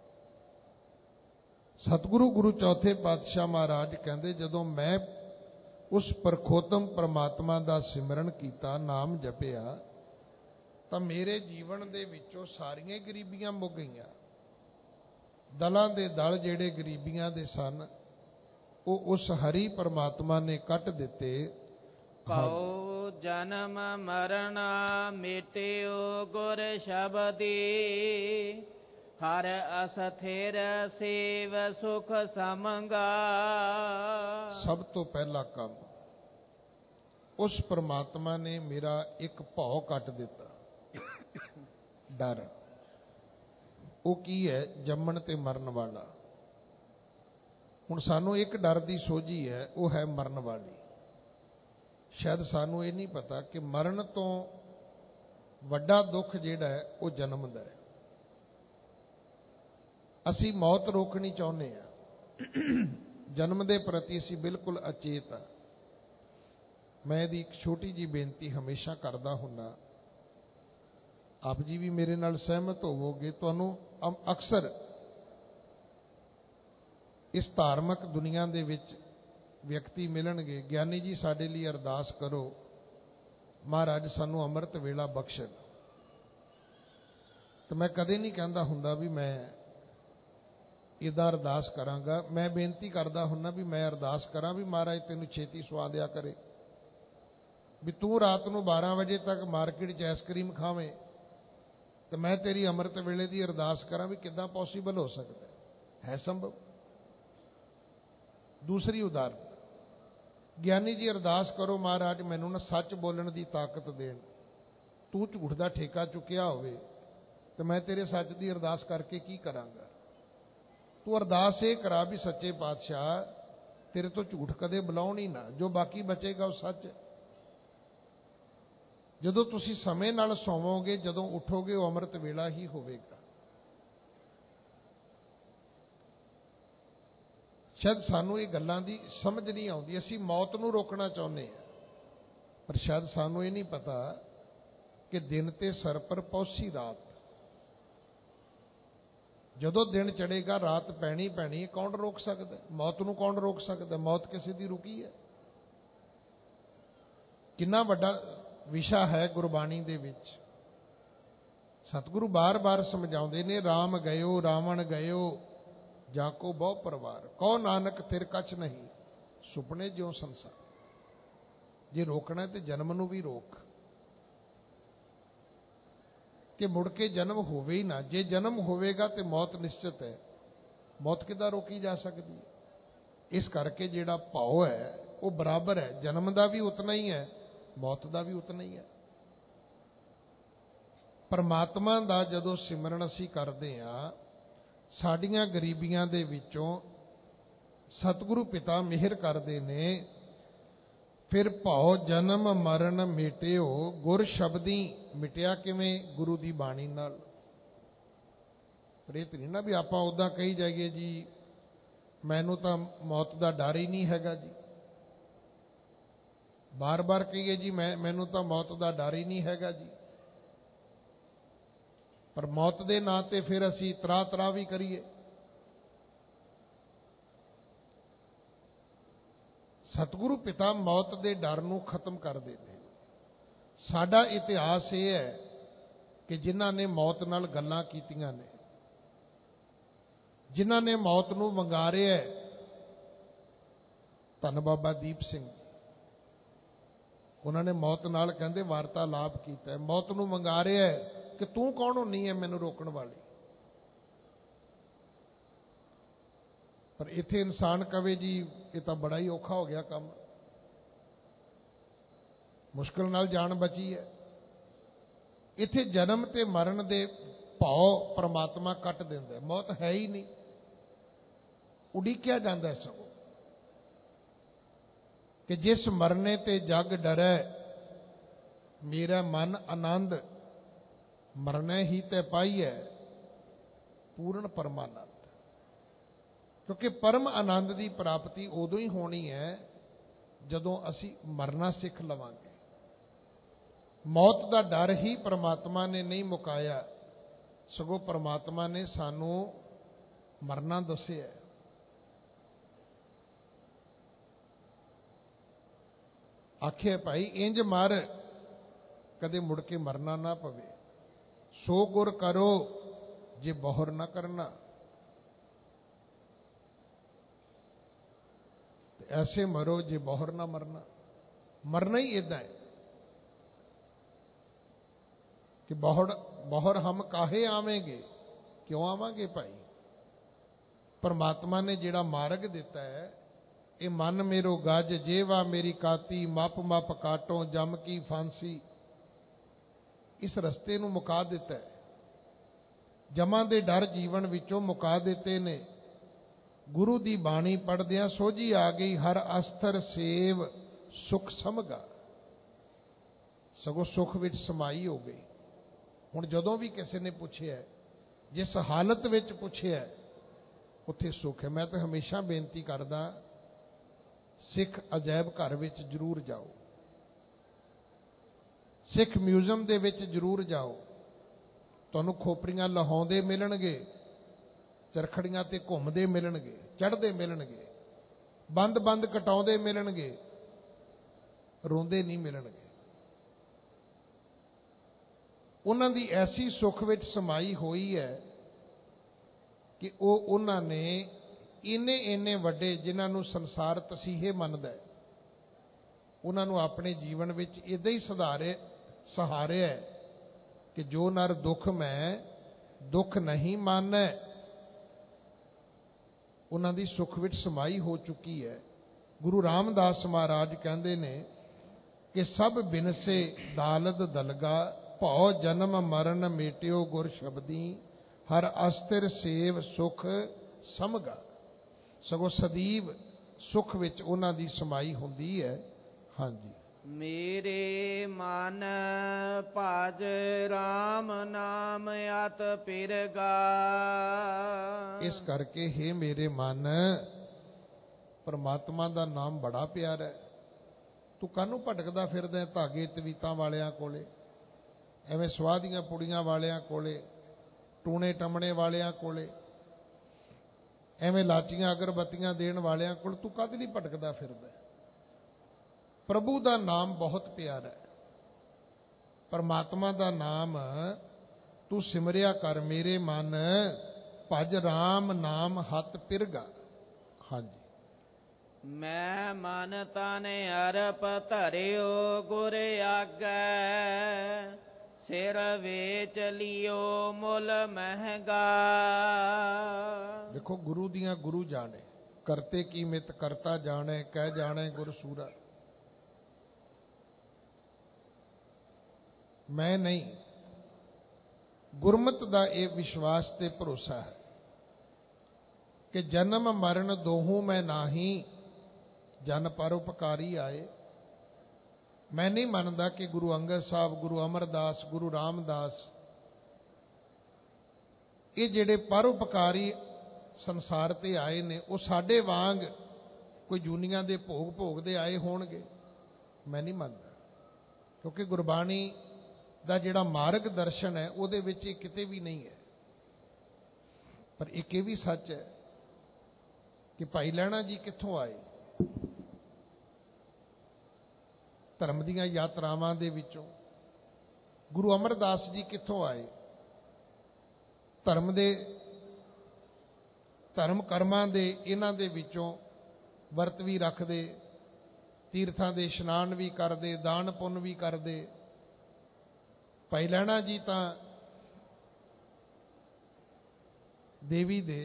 ਸਤਿਗੁਰੂ ਗੁਰੂ ਚੌਥੇ ਪਾਤਸ਼ਾਹ ਮਹਾਰਾਜ ਕਹਿੰਦੇ ਜਦੋਂ ਮੈਂ ਉਸ ਪਰਖੋਤਮ ਪ੍ਰਮਾਤਮਾ ਦਾ ਸਿਮਰਨ ਕੀਤਾ, ਨਾਮ ਜਪਿਆ, ਤਾਂ ਮੇਰੇ ਜੀਵਨ ਦੇ ਵਿੱਚੋਂ ਸਾਰੀਆਂ ਗਰੀਬੀਆਂ ਮੁੱਕ ਗਈਆਂ। ਦਲਾਂ ਦੇ ਦਲ ਜਿਹੜੇ ਗਰੀਬੀਆਂ ਦੇ ਸਨ ਉਹ ਉਸ ਹਰੀ ਪਰਮਾਤਮਾ ਨੇ ਕੱਟ ਦਿੱਤੇ। ਕਉ ਜਨਮ ਮਰਣਾ ਮਿਟਿਓ ਗੁਰ ਸ਼ਬਦੀ, ਹਰ ਅਸਥਿਰ ਸੇਵ ਸੁਖ ਸਮੰਗਾ। ਸਭ ਤੋਂ ਪਹਿਲਾ ਕੰਮ, ਉਸ ਪਰਮਾਤਮਾ ਨੇ ਮੇਰਾ ਇੱਕ ਭਉ ਕੱਟ ਦਿੱਤਾ, ਡਰ। ਉਹ ਕੀ ਹੈ? ਜੰਮਣ ਤੇ ਮਰਨ ਵਾਲਾ। ਹੁਣ ਸਾਨੂੰ ਇੱਕ ਡਰ ਦੀ ਸੋਝੀ ਹੈ, ਉਹ ਹੈ ਮਰਨ ਵਾਲੀ। ਸ਼ਾਇਦ ਸਾਨੂੰ ਇਹ ਨਹੀਂ ਪਤਾ ਕਿ ਮਰਨ ਤੋਂ ਵੱਡਾ ਦੁੱਖ ਜਿਹੜਾ ਹੈ ਉਹ ਜਨਮ ਦਾ ਹੈ। ਅਸੀਂ ਮੌਤ ਰੋਕਣੀ ਚਾਹੁੰਦੇ ਹਾਂ, ਜਨਮ ਦੇ ਪ੍ਰਤੀ ਅਸੀਂ ਬਿਲਕੁਲ ਅਚੇਤ ਹਾਂ। ਮੈਂ ਇਹਦੀ ਇੱਕ ਛੋਟੀ ਜਿਹੀ ਬੇਨਤੀ ਹਮੇਸ਼ਾ ਕਰਦਾ ਹੁੰਦਾ, ਆਪ ਜੀ ਵੀ ਮੇਰੇ ਨਾਲ ਸਹਿਮਤ ਹੋਵੋਗੇ। ਤੁਹਾਨੂੰ ਅਕਸਰ ਇਸ ਧਾਰਮਿਕ ਦੁਨੀਆ ਦੇ ਵਿੱਚ ਵਿਅਕਤੀ ਮਿਲਣਗੇ, ਗਿਆਨੀ ਜੀ ਸਾਡੇ ਲਈ ਅਰਦਾਸ ਕਰੋ, ਮਹਾਰਾਜ ਸਾਨੂੰ ਅੰਮ੍ਰਿਤ ਵੇਲਾ ਬਖਸ਼ਣ। ਤਾਂ ਮੈਂ ਕਦੇ ਨਹੀਂ ਕਹਿੰਦਾ ਹੁੰਦਾ ਵੀ ਮੈਂ ਇਹਦਾ ਅਰਦਾਸ ਕਰਾਂਗਾ। ਮੈਂ ਬੇਨਤੀ ਕਰਦਾ ਹੁੰਦਾ ਵੀ ਮੈਂ ਅਰਦਾਸ ਕਰਾਂ ਵੀ ਮਹਾਰਾਜ ਤੈਨੂੰ ਛੇਤੀ ਸੁਆ ਦਿਆ ਕਰੇ, ਵੀ ਤੂੰ ਰਾਤ ਨੂੰ 12 ਵਜੇ ਤੱਕ ਮਾਰਕੀਟ 'ਚ ਆਈਸਕ੍ਰੀਮ ਖਾਵੇਂ ਤੇ ਮੈਂ ਤੇਰੀ ਅੰਮ੍ਰਿਤ ਵੇਲੇ ਦੀ ਅਰਦਾਸ ਕਰਾਂ। ਵੀ ਕਿੱਦਾਂ ਪੋਸੀਬਲ ਹੋ ਸਕਦਾ ਹੈ? ਸੰਭਵ? ਦੂਸਰੀ ਉਦਾਹਰਨ, ਗਿਆਨੀ ਜੀ ਅਰਦਾਸ ਕਰੋ ਮਹਾਰਾਜ ਮੈਨੂੰ ਨਾ ਸੱਚ ਬੋਲਣ ਦੀ ਤਾਕਤ ਦੇਣ। ਤੂੰ ਝੂਠ ਦਾ ਠੇਕਾ ਚੁੱਕਿਆ ਹੋਵੇ ਤੇ ਮੈਂ ਤੇਰੇ ਸੱਚ ਦੀ ਅਰਦਾਸ ਕਰਕੇ ਕੀ ਕਰਾਂਗਾ? ਤੂੰ ਅਰਦਾਸ ਇਹ ਕਰਾ ਵੀ ਸੱਚੇ ਪਾਤਸ਼ਾਹ ਤੇਰੇ ਤੋਂ ਝੂਠ ਕਦੇ ਬੁਲਾਉਣ ਹੀ ਨਾ, ਜੋ ਬਾਕੀ ਬਚੇਗਾ ਉਹ ਸੱਚ। ਜਦੋਂ ਤੁਸੀਂ ਸਮੇਂ ਨਾਲ ਸੌਵੋਗੇ, ਜਦੋਂ ਉੱਠੋਗੇ, ਉਹ ਅੰਮ੍ਰਿਤ ਵੇਲਾ ਹੀ ਹੋਵੇਗਾ। ਸ਼ਾਇਦ ਸਾਨੂੰ ਇਹ ਗੱਲਾਂ ਦੀ ਸਮਝ ਨਹੀਂ ਆਉਂਦੀ। ਅਸੀਂ ਮੌਤ ਨੂੰ ਰੋਕਣਾ ਚਾਹੁੰਦੇ ਹਾਂ, ਪਰ ਸ਼ਾਇਦ ਸਾਨੂੰ ਇਹ ਨਹੀਂ ਪਤਾ ਕਿ ਦਿਨ ਤੇ ਸਰ ਪਰ ਪਹੁੰਚੀ ਰਾਤ। ਜਦੋਂ ਦਿਨ ਚੜੇਗਾ ਰਾਤ ਪੈਣੀ ਪੈਣੀ ਹੈ। ਕੌਣ ਰੋਕ ਸਕਦਾ? ਮੌਤ ਨੂੰ ਕੌਣ ਰੋਕ ਸਕਦਾ? ਮੌਤ ਕਿਸੇ ਦੀ ਰੁਕੀ ਹੈ? ਕਿੰਨਾ ਵੱਡਾ ਵਿਸ਼ਾ ਹੈ ਗੁਰਬਾਣੀ ਦੇ ਵਿੱਚ। ਸਤਿਗੁਰੂ ਬਾਰ-ਬਾਰ ਸਮਝਾਉਂਦੇ ਨੇ, ਰਾਮ ਗਇਓ ਰਾਵਣ ਗਇਓ ਜਾ ਕੋ ਬਹੁ ਪਰਵਾਰ, ਕਹੋ ਨਾਨਕ ਤਿਰ ਕਛ ਨਹੀਂ ਸੁਪਨੇ ਜਿਉ ਸੰਸਾਰ। ਜੇ ਰੋਕਣਾ ਤੇ ਜਨਮ ਨੂੰ ਵੀ ਰੋਕ, ਕਿ ਮੁੜ ਕੇ ਜਨਮ ਹੋਵੇ ਹੀ ਨਾ। ਜੇ ਜਨਮ ਹੋਵੇਗਾ ਤੇ ਮੌਤ ਨਿਸ਼ਚਿਤ ਹੈ। ਮੌਤ ਕਿੱਦਾਂ ਰੋਕੀ ਜਾ ਸਕਦੀ ਹੈ? ਇਸ ਕਰਕੇ ਜਿਹੜਾ ਭਾਉ ਹੈ ਉਹ ਬਰਾਬਰ ਹੈ, ਜਨਮ ਦਾ ਵੀ ਉਤਨਾ ਹੀ ਹੈ ਮੌਤ ਦਾ ਵੀ ਉਤਨਾ ਹੀ ਹੈ। ਪਰਮਾਤਮਾ ਦਾ ਜਦੋਂ ਸਿਮਰਨ ਅਸੀਂ ਕਰਦੇ ਹਾਂ, ਸਾਡੀਆਂ ਗਰੀਬੀਆਂ ਦੇ ਵਿੱਚੋਂ ਸਤਿਗੁਰੂ ਪਿਤਾ ਮਿਹਰ ਕਰਦੇ ਨੇ, ਫਿਰ ਭਉ ਜਨਮ ਮਰਨ ਮਿਟਿਓ ਗੁਰ ਸ਼ਬਦੀ। ਮਿਟਿਆ ਕਿਵੇਂ? ਗੁਰੂ ਦੀ ਬਾਣੀ ਨਾਲ। ਪਰ ਇਹ ਤਾਂ ਨਹੀਂ ਨਾ ਵੀ ਆਪਾਂ ਉੱਦਾਂ ਕਹੀ ਜਾਈਏ ਜੀ ਮੈਨੂੰ ਤਾਂ ਮੌਤ ਦਾ ਡਰ ਹੀ ਨਹੀਂ ਹੈਗਾ ਜੀ, ਬਾਰ-ਬਾਰ ਕਹੀਏ ਜੀ ਮੈਨੂੰ ਤਾਂ ਮੌਤ ਦਾ ਡਰ ਹੀ ਨਹੀਂ ਹੈਗਾ ਜੀ, ਪਰ ਮੌਤ ਦੇ ਨਾਂ ਤੇ ਫਿਰ ਅਸੀਂ ਤਰਾ ਵੀ ਕਰੀਏ। ਸਤਿਗੁਰੂ ਪਿਤਾ ਮੌਤ ਦੇ ਡਰ ਨੂੰ ਖਤਮ ਕਰ ਦਿੰਦੇ। ਸਾਡਾ ਇਤਿਹਾਸ ਇਹ ਹੈ ਕਿ ਜਿਨ੍ਹਾਂ ਨੇ ਮੌਤ ਨਾਲ ਗੱਲਾਂ ਕੀਤੀਆਂ ਨੇ, ਜਿਨ੍ਹਾਂ ਨੇ ਮੌਤ ਨੂੰ ਵੰਗਾਰਿਆ, ਧੰਨ ਬਾਬਾ ਦੀਪ ਸਿੰਘ, ਉਹਨਾਂ ਨੇ ਮੌਤ ਨਾਲ ਕਹਿੰਦੇ ਵਾਰਤਾਲਾਪ ਕੀਤਾ, ਮੌਤ ਨੂੰ ਵੰਗਾਰਿਆ ਕਿ ਤੂੰ ਕੌਣ ਹੁੰਨੀ ਹੈ ਮੈਨੂੰ ਰੋਕਣ ਵਾਲੀ। ਪਰ ਇੱਥੇ ਇਨਸਾਨ ਕਵੇ ਜੀ ਇਹ ਤਾਂ ਬੜਾ ਹੀ ਔਖਾ ਹੋ ਗਿਆ ਕੰਮ, ਮੁਸ਼ਕਲ ਨਾਲ ਜਾਨ ਬਚੀ ਹੈ। ਇੱਥੇ ਜਨਮ ਤੇ ਮਰਨ ਦੇ ਭਾਉ ਪਰਮਾਤਮਾ ਕੱਟ ਦਿੰਦਾ, ਮੌਤ ਹੈ ਹੀ ਨਹੀਂ, ਉਡੀਕਿਆ ਜਾਂਦਾ ਸਗੋਂ ਕਿ ਜਿਸ ਮਰਨੇ ਤੇ ਜਗ ਡਰੈ ਮੇਰਾ ਮਨ ਆਨੰਦ, ਮਰਨਾ ਹੀ ਤੇ ਪਾਈਐ ਪੂਰਨ ਪਰਮਾਨੰਦ। ਕਿਉਂਕਿ ਪਰਮ ਆਨੰਦ ਦੀ ਪ੍ਰਾਪਤੀ ਉਦੋਂ ਹੀ ਹੋਣੀ ਹੈ ਜਦੋਂ ਅਸੀਂ ਮਰਨਾ ਸਿੱਖ ਲਵਾਂਗੇ। ਮੌਤ ਦਾ ਡਰ ਹੀ ਪਰਮਾਤਮਾ ਨੇ ਨਹੀਂ ਮੁਕਾਇਆ, ਸਗੋਂ ਪਰਮਾਤਮਾ ਨੇ ਸਾਨੂੰ ਮਰਨਾ ਦੱਸਿਆ। ਆਖਿਆ ਭਾਈ ਇੰਜ ਮਰ ਕਦੇ ਮੁੜ ਕੇ ਮਰਨਾ ਨਾ ਪਵੇ, ਸੋ ਗੁਰ ਕਰੋ ਜੇ ਬਹੁਰ ਨਾ ਕਰਨਾ। ਐਸੇ ਮਰੋ ਜੇ ਬਹੁਰ ਨਾ ਮਰਨਾ। ਮਰਨਾ ਹੀ ਇਦਾਂ ਹੈ ਕਿ ਬਹੁਰ ਹਮ ਕਾਹੇ ਆਵੇਂਗੇ, ਕਿਉਂ ਆਵਾਂਗੇ ਭਾਈ? ਪਰਮਾਤਮਾ ਨੇ ਜਿਹੜਾ ਮਾਰਗ ਦਿੱਤਾ ਹੈ, ਇਹ ਮਨ ਮੇਰੋ ਗੱਜ ਜੇਵਾ ਮੇਰੀ ਕਾਤੀ, ਮਪ ਮਪ ਕਾਟੋ ਜਮ ਕੀ ਫਾਂਸੀ। ਇਸ ਰਸਤੇ ਨੂੰ ਮੁਕਾ ਦਿੱਤਾ ਹੈ, ਜਮਾਂ ਦੇ ਡਰ ਜੀਵਨ ਵਿੱਚੋਂ ਮੁਕਾ ਦਿੱਤੇ ਨੇ। ਗੁਰੂ ਦੀ ਬਾਣੀ ਪੜ੍ਹਦਿਆਂ ਸੋਝੀ ਆ ਗਈ, ਹਰ ਅਸਥਰ ਸੇਵ ਸੁਖ ਸਮਗਾ। ਸਗੋਂ ਸੁਖ ਵਿੱਚ ਸਮਾਈ ਹੋ ਗਈ। ਹੁਣ ਜਦੋਂ ਵੀ ਕਿਸੇ ਨੇ ਪੁੱਛਿਆ, ਜਿਸ ਹਾਲਤ ਵਿੱਚ ਪੁੱਛਿਆ, ਉੱਥੇ ਸੁਖ ਹੈ। ਮੈਂ ਤਾਂ ਹਮੇਸ਼ਾ ਬੇਨਤੀ ਕਰਦਾ, ਸਿੱਖ ਅਜਾਇਬ ਘਰ ਵਿੱਚ ਜ਼ਰੂਰ ਜਾਓ, ਸਿੱਖ ਮਿਊਜ਼ੀਅਮ ਦੇ ਵਿੱਚ ਜ਼ਰੂਰ ਜਾਓ। ਤੁਹਾਨੂੰ ਖੋਪਰੀਆਂ ਲਹਾਉਂਦੇ ਮਿਲਣਗੇ, ਚਰਖੜੀਆਂ ਤੇ ਘੁੰਮਦੇ ਮਿਲਣਗੇ, ਚੜ੍ਹਦੇ ਮਿਲਣਗੇ, ਬੰਦ ਕਟਾਉਂਦੇ ਮਿਲਣਗੇ, ਰੋਂਦੇ ਨਹੀਂ ਮਿਲਣਗੇ। ਉਹਨਾਂ ਦੀ ਐਸੀ ਸੁੱਖ ਵਿੱਚ ਸਮਾਈ ਹੋਈ ਹੈ ਕਿ ਉਹਨਾਂ ਨੇ ਇੰਨੇ ਵੱਡੇ, ਜਿਨ੍ਹਾਂ ਨੂੰ ਸੰਸਾਰ ਤਸੀਹੇ ਮੰਨਦਾ, ਉਹਨਾਂ ਨੂੰ ਆਪਣੇ ਜੀਵਨ ਵਿੱਚ ਇਦਾਂ ਹੀ ਸਹਾਰਿਆ ਕਿ ਜੋ ਨਰ ਦੁੱਖ ਮੈਂ ਦੁੱਖ ਨਹੀਂ ਮਾਨੈ। ਉਹਨਾਂ ਦੀ ਸੁੱਖ ਵਿੱਚ ਸਮਾਈ ਹੋ ਚੁੱਕੀ ਹੈ। ਗੁਰੂ ਰਾਮਦਾਸ ਮਹਾਰਾਜ ਕਹਿੰਦੇ ਨੇ ਕਿ ਸਭ ਬਿਨਸੇ ਦਾਲਦ ਦਲਗਾ, ਭਉ ਜਨਮ ਮਰਨ ਮੇਟਿਓ ਗੁਰ ਸ਼ਬਦੀ, ਹਰ ਅਸਥਿਰ ਸੇਵ ਸੁਖ ਸਮਗਾ। ਸਗੋਂ ਸਦੀਵ ਸੁਖ ਵਿੱਚ ਉਹਨਾਂ ਦੀ ਸਮਾਈ ਹੁੰਦੀ ਹੈ। ਹਾਂਜੀ। ਮੇਰੇ ਮਨ ਭਜ ਰਾਮ ਨਾਮ ਅਤ ਪਿਰਗਾ। ਇਸ ਕਰਕੇ ਹੀ ਮੇਰੇ ਮਨ, ਪਰਮਾਤਮਾ ਦਾ ਨਾਮ ਬੜਾ ਪਿਆਰਾ ਹੈ। ਤੂੰ ਕਾਹਨੂੰ ਭਟਕਦਾ ਫਿਰਦਾ ਧਾਗੇ ਤਵੀਤਾਂ ਵਾਲਿਆਂ ਕੋਲੇ, ਐਵੇਂ ਸਵਾਹ ਦੀਆਂ ਪੁੜੀਆਂ ਵਾਲਿਆਂ ਕੋਲੇ, ਟੂਣੇ ਟਮਣੇ ਵਾਲਿਆਂ ਕੋਲੇ, ਐਵੇਂ ਲਾਚੀਆਂ ਅਗਰਬੱਤੀਆਂ ਦੇਣ ਵਾਲਿਆਂ ਕੋਲ ਤੂੰ ਕਦ ਲਈ ਭਟਕਦਾ ਫਿਰਦਾ? ਪ੍ਰਭੂ ਦਾ ਨਾਮ ਬਹੁਤ ਪਿਆਰਾ ਹੈ। ਪਰਮਾਤਮਾ ਦਾ ਨਾਮ ਤੂੰ ਸਿਮਰਿਆ ਕਰ ਮੇਰੇ ਮਨ, ਭਜ ਰਾਮ ਨਾਮ ਹੱਥ ਪਿਰਗਾ। ਹਾਂਜੀ। ਮੈਂ ਮਨ ਤਨ ਅਰਪ ਧਰਿਓ ਗੁਰ ਆਗੈ, ਸਿਰ ਵੇਚ ਲਿਓ ਮੁੱਲ ਮਹਿੰਗਾ। ਦੇਖੋ ਗੁਰੂ ਦੀਆਂ ਗੁਰੂ ਜਾਣੇ, ਕਰਤੇ ਕੀ ਮਿਤ ਕਰਤਾ ਜਾਣੇ, ਕਹਿ ਜਾਣੇ ਗੁਰ ਸੂਰਾ। मैं नहीं, गुरमत का ये विश्वास ते भरोसा है कि जन्म मरण दोहूं मैं नाही, जन परोपकारी आए। मैं नहीं मानता कि गुरु अंगद साहब, गुरु अमरदास, गुरु रामदास ये जिहड़े परोपकारी संसार ते आए ने वो साडे वांग कोई जूनिया दे भोग भोगदे आए होणगे। मैं नहीं मानता, क्योंकि गुरबाणी दा जिहड़ा मार्ग दर्शन है उहदे विच इह किते भी नहीं है। पर एक ये भी सच है कि भाई लैणा जी कित्थों आए? धर्म दीयां यात्रावां दे विचों। गुरु अमरदास जी कित्थों आए? धर्म कर्मां दे इन्हां दे विचों वरत भी रखदे, तीर्थां दे इशनान भी करदे, दान पुण्य भी करदे। भाई लैणा जी तां देवी दे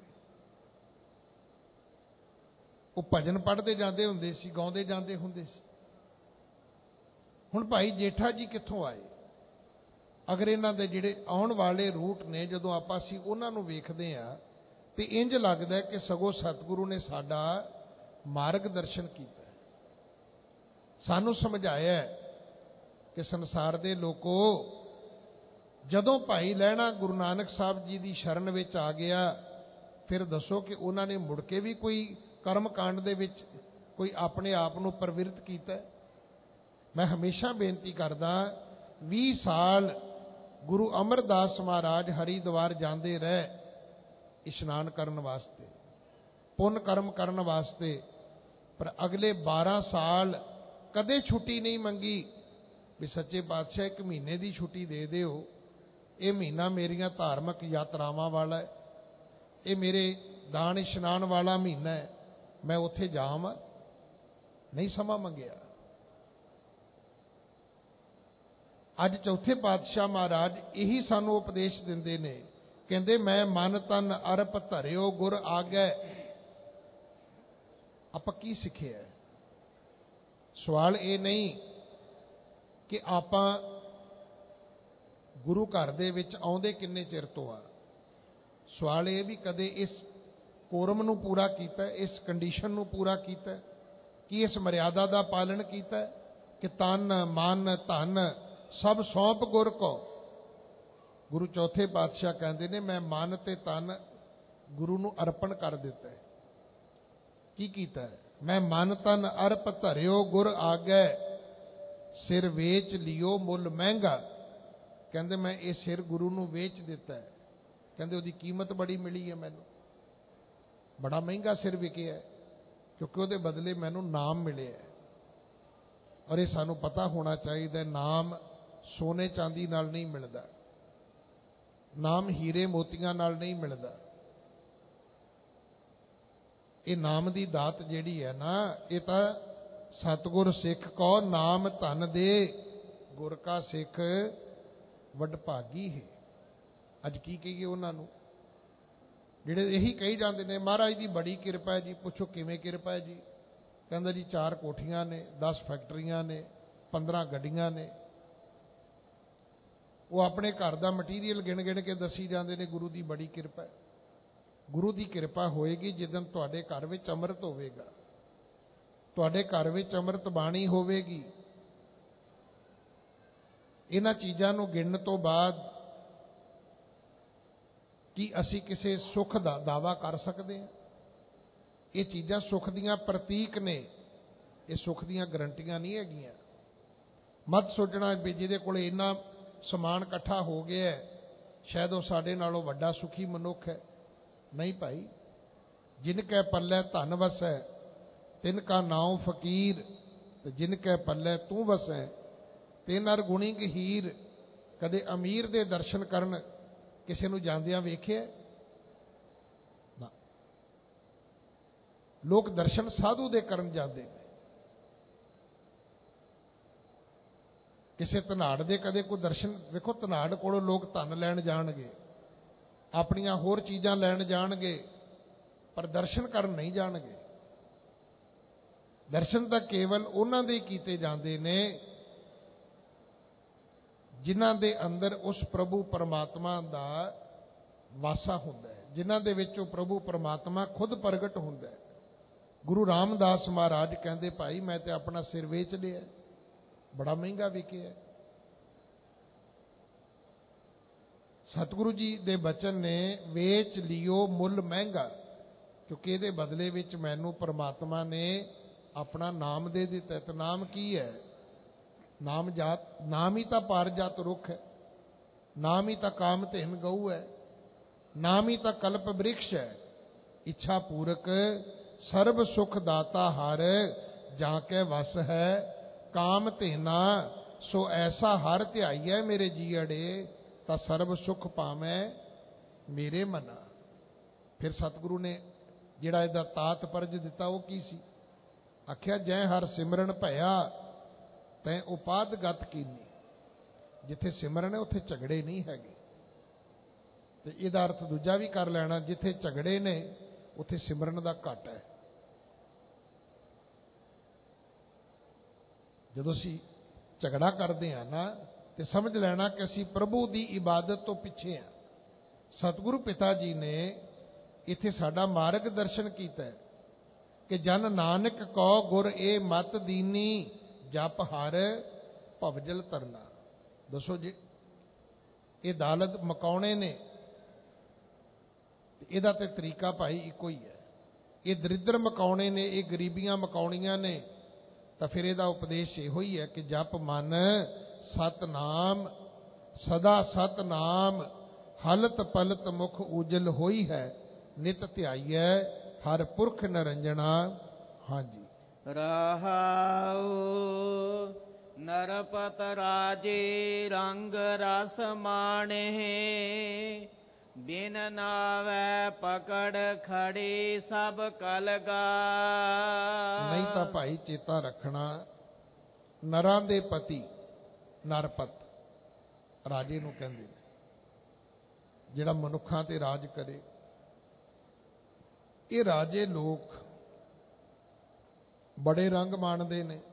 वो भजन पढ़ते जाते हुंदे सी, गाउंदे जाते हुंदे सी। हुण भाई जेठा जी कित्थों आए? अगर इन्हां दे जिहड़े आउण वाले रूट ने जदों आपां असीं उन्हां नूं वेखदे आ ते इंज लगदा है कि सगों सतगुरु ने साडा मार्ग दर्शन कीता, सानूं समझाया कि संसार दे लोको, जदों भाई लैणा गुरु नानक साहब जी की शरण विच आ गया, फिर दसो कि उन्होंने मुड़ के भी कोई कर्म कांड दे विच कोई अपने आप नूं प्रवृत्त कीता? मैं हमेशा बेनती करदा, 20 साल गुरु अमरदास महाराज हरिद्वार जाते रहे इशनान करने वास्ते, पुण्य कर्म करने वास्ते, पर अगले 12 साल कदे छुट्टी नहीं मंगी भी सच्चे पातशाह 1 महीने की छुट्टी दे दिओ। ये महीना मेरिया धार्मिक यात्रावां वाला है, ये मेरे दान इशनान वाला महीना है, मैं उत्थे जावां। नहीं समा मंगिया। अज चौथे पातशाह महाराज यही सानू उपदेश दिंदे ने, कहंदे मैं मन तन अरप धरियो गुर आगे। आपां की सिੱਖਿਆ? सवाल ये नहीं कि आपां गुरु घर दे विच आउंदे किन्ने चिर तो आ। सवाल ये भी कदे इस कोरम नूं पूरा कीता, इस कंडीशन नूं पूरा कीता, कि इस मर्यादा दा पालन कीता कि तन मन धन सब सौंप गुर को। गुरु चौथे पातशाह कहते ने मैं मन ते तन गुरु नूं अर्पण कर दिता है। की कीता है? मैं मन तन अर्प धरियो गुर आगे, सिर वेच लियो मुल महंगा। कहते मैं ये सिर गुरु नूं वेच दिता है। कहते उसकी कीमत बड़ी मिली है, मैनू बड़ा महंगा सिर विकिया है, क्योंकि वो बदले मैनू नाम मिले है। और ये सानू पता होना चाहिए, नाम सोने चांदी नाल नहीं मिलता, नाम हीरे मोतियां नाल नहीं मिलता। ये नाम की दात जिहड़ी है ना, ये तो सतगुर सिख को नाम धन दे, गुर का सिख वडभागी है। अज की कहिए उन्होंने जिहड़े यही कही जाते हैं, महाराज की बड़ी किरपा है जी। पुछो किवें किरपा है जी? कहंदा जी 4 कोठियां ने, 10 फैक्ट्रियां ने, 15 गड्डियां ने। वो अपने घर का मटीरियल गिन गिन के दसी जाते हैं गुरु की बड़ी किरपा है। गुरु की किरपा होएगी जिदन तुहाडे घर विच अमृत होवेगा, तुहाडे घर विच अमृत बाणी होवेगी। इन्हां चीज़ां नूं गिनन तो बाद कि असी किसी सुख का दावा कर सकते हैं? ये चीज़ां सुख दियां प्रतीक ने, ये सुख दियां गारंटियां नहीं हैगियां। मत सोचना भी जिहदे कोल इन्ना समान इकट्ठा हो गया है शायद वो साडे नालों वड्डा सुखी मनुख है। नहीं भाई, जिनके पल्ले धन वसै तिनका नाम फकीर, ते जिनके पल्ले तू वसै तिन हर गुणी गहीर। कदे अमीर दे दर्शन करन किसी नूं जांदियां वेखिआ? ना, लोग दर्शन साधु दे करन जाते हैं। किसी धनाड़ दे कदे कोई दर्शन देखो, धनाड़ कोलों लोग धन लैण जाणगे, अपनियां होर चीज़ां लैण जाणगे, पर दर्शन करन नहीं जाणगे। दर्शन तो केवल उन्हां दे कीते जांदे ने ਜਿਨ੍ਹਾਂ ਦੇ ਅੰਦਰ ਉਸ ਪ੍ਰਭੂ ਪਰਮਾਤਮਾ ਦਾ ਵਾਸਾ ਹੁੰਦਾ ਹੈ, ਜਿਨ੍ਹਾਂ ਦੇ ਵਿੱਚ ਉਹ ਪ੍ਰਭੂ ਪਰਮਾਤਮਾ ਖੁਦ ਪ੍ਰਗਟ ਹੁੰਦਾ ਹੈ। ਗੁਰੂ ਰਾਮਦਾਸ ਮਹਾਰਾਜ ਕਹਿੰਦੇ, ਭਾਈ ਮੈਂ ਤੇ ਆਪਣਾ ਸਿਰ ਵੇਚ ਲਿਆ, ਬੜਾ ਮਹਿੰਗਾ ਵਿਕਿਆ। ਸਤਿਗੁਰੂ ਜੀ ਦੇ ਬਚਨ ਨੇ, ਵੇਚ ਲਿਓ ਮੁੱਲ ਮਹਿੰਗਾ, ਕਿਉਂਕਿ ਇਹਦੇ ਬਦਲੇ ਵਿੱਚ ਮੈਨੂੰ ਪਰਮਾਤਮਾ ਨੇ ਆਪਣਾ ਨਾਮ ਦੇ ਦਿੱਤਾ। ਤੇ ਨਾਮ ਕੀ ਹੈ? ਨਾਮ ਹੀ ਤਾਂ ਪਾਰਜਾਤ ਰੁੱਖ ਹੈ, ਨਾਮ ਹੀ ਤਾਂ ਕਾਮ ਧੇਨ ਗਊ ਹੈ, ਨਾਮ ਹੀ ਤਾਂ ਕਲਪ ਬ੍ਰਿਕਸ਼ ਹੈ। ਇੱਛਾ ਪੂਰਕ ਸਰਬ ਸੁਖ ਦਾਤਾ ਹਰ, ਜਾਂ ਕੇ ਵਸ ਹੈ ਕਾਮ ਧੇਨਾ। ਸੋ ਐਸਾ ਹਰ ਧਿਆਈਐ ਮੇਰੇ ਜੀਅੜੇ, ਤਾਂ ਸਰਬ ਸੁਖ ਪਾਵੈ ਮੇਰੇ ਮਨਾ। ਫਿਰ ਸਤਿਗੁਰੂ ਨੇ ਜਿਹੜਾ ਇਹਦਾ ਤਾਤਪਰਜ ਦਿੱਤਾ ਉਹ ਕੀ ਸੀ? ਆਖਿਆ, ਜੈ ਹਰ ਸਿਮਰਨ ਭਇਆ ਤੈਂ ਉਪਾਦ ਗਤ ਕੀਨੀ। ਜਿੱਥੇ ਸਿਮਰਨ ਹੈ ਉੱਥੇ ਝਗੜੇ ਨਹੀਂ ਹੈਗੇ। ਤੇ ਇਹਦਾ ਅਰਥ ਦੂਜਾ ਵੀ ਕਰ ਲੈਣਾ, ਜਿੱਥੇ ਝਗੜੇ ਨੇ ਉੱਥੇ ਸਿਮਰਨ ਦਾ ਘਾਟ ਹੈ। ਜਦੋਂ ਅਸੀਂ ਝਗੜਾ ਕਰਦੇ ਹਾਂ ਨਾ, ਤੇ ਸਮਝ ਲੈਣਾ ਕਿ ਅਸੀਂ ਪ੍ਰਭੂ ਦੀ ਇਬਾਦਤ ਤੋਂ ਪਿੱਛੇ ਹਾਂ। ਸਤਿਗੁਰੂ ਪਿਤਾ ਜੀ ਨੇ ਇੱਥੇ ਸਾਡਾ ਮਾਰਗ ਦਰਸ਼ਨ ਕੀਤਾ ਹੈ ਕਿ ਜਨ ਨਾਨਕ ਕਉ ਗੁਰ ਇਹ ਮਤ ਦੀਨੀ, ਜਪ ਹਰ ਭਵਜਲ ਤਰਨਾ। ਦੱਸੋ ਜੀ, ਇਹ ਦਾਲਤ ਮਕਾਉਣੇ ਨੇ, ਇਹਦਾ ਤੇ ਤਰੀਕਾ ਭਾਈ ਇੱਕੋ ਹੀ ਹੈ। ਇਹ ਦਰਿਦਰ ਮਕਾਉਣੇ ਨੇ, ਇਹ ਗਰੀਬੀਆਂ ਮਕਾਉਣੀਆਂ ਨੇ, ਤਾਂ ਫਿਰ ਇਹਦਾ ਉਪਦੇਸ਼ ਇਹੋ ਹੀ ਹੈ ਕਿ ਜਪ ਮਨ ਸਤਨਾਮ, ਸਦਾ ਸਤਨਾਮ, ਹਲਤ ਪਲਤ ਮੁਖ ਉਜਲ ਹੋਈ ਹੈ, ਨਿਤ ਧਿਆਈਐ ਹਰ ਪੁਰਖ ਨਰੰਜਣਾ। ਹਾਂਜੀ। ਰਹਾਉ ਨਰਪਤ ਰਾਜੇ ਰੰਗ ਰਸ ਮਾਣੇ, ਬਿਨ ਨਾਵੈ ਪਕੜ ਖੜੀ ਸਭ ਕਲਗਾ। ਨਹੀਂ ਤਾਂ ਭਾਈ ਚੇਤਾ ਰੱਖਣਾ, ਨਰਾਂ ਦੇ ਪਤੀ ਨਰਪਤ ਰਾਜੇ ਨੂੰ ਕਹਿੰਦੇ ਨੇ, ਜਿਹੜਾ ਮਨੁੱਖਾਂ ਤੇ ਰਾਜ ਕਰੇ। ਇਹ ਰਾਜੇ ਲੋਕ ਬੜੇ ਰੰਗ ਮਾਣਦੇ ਨੇ,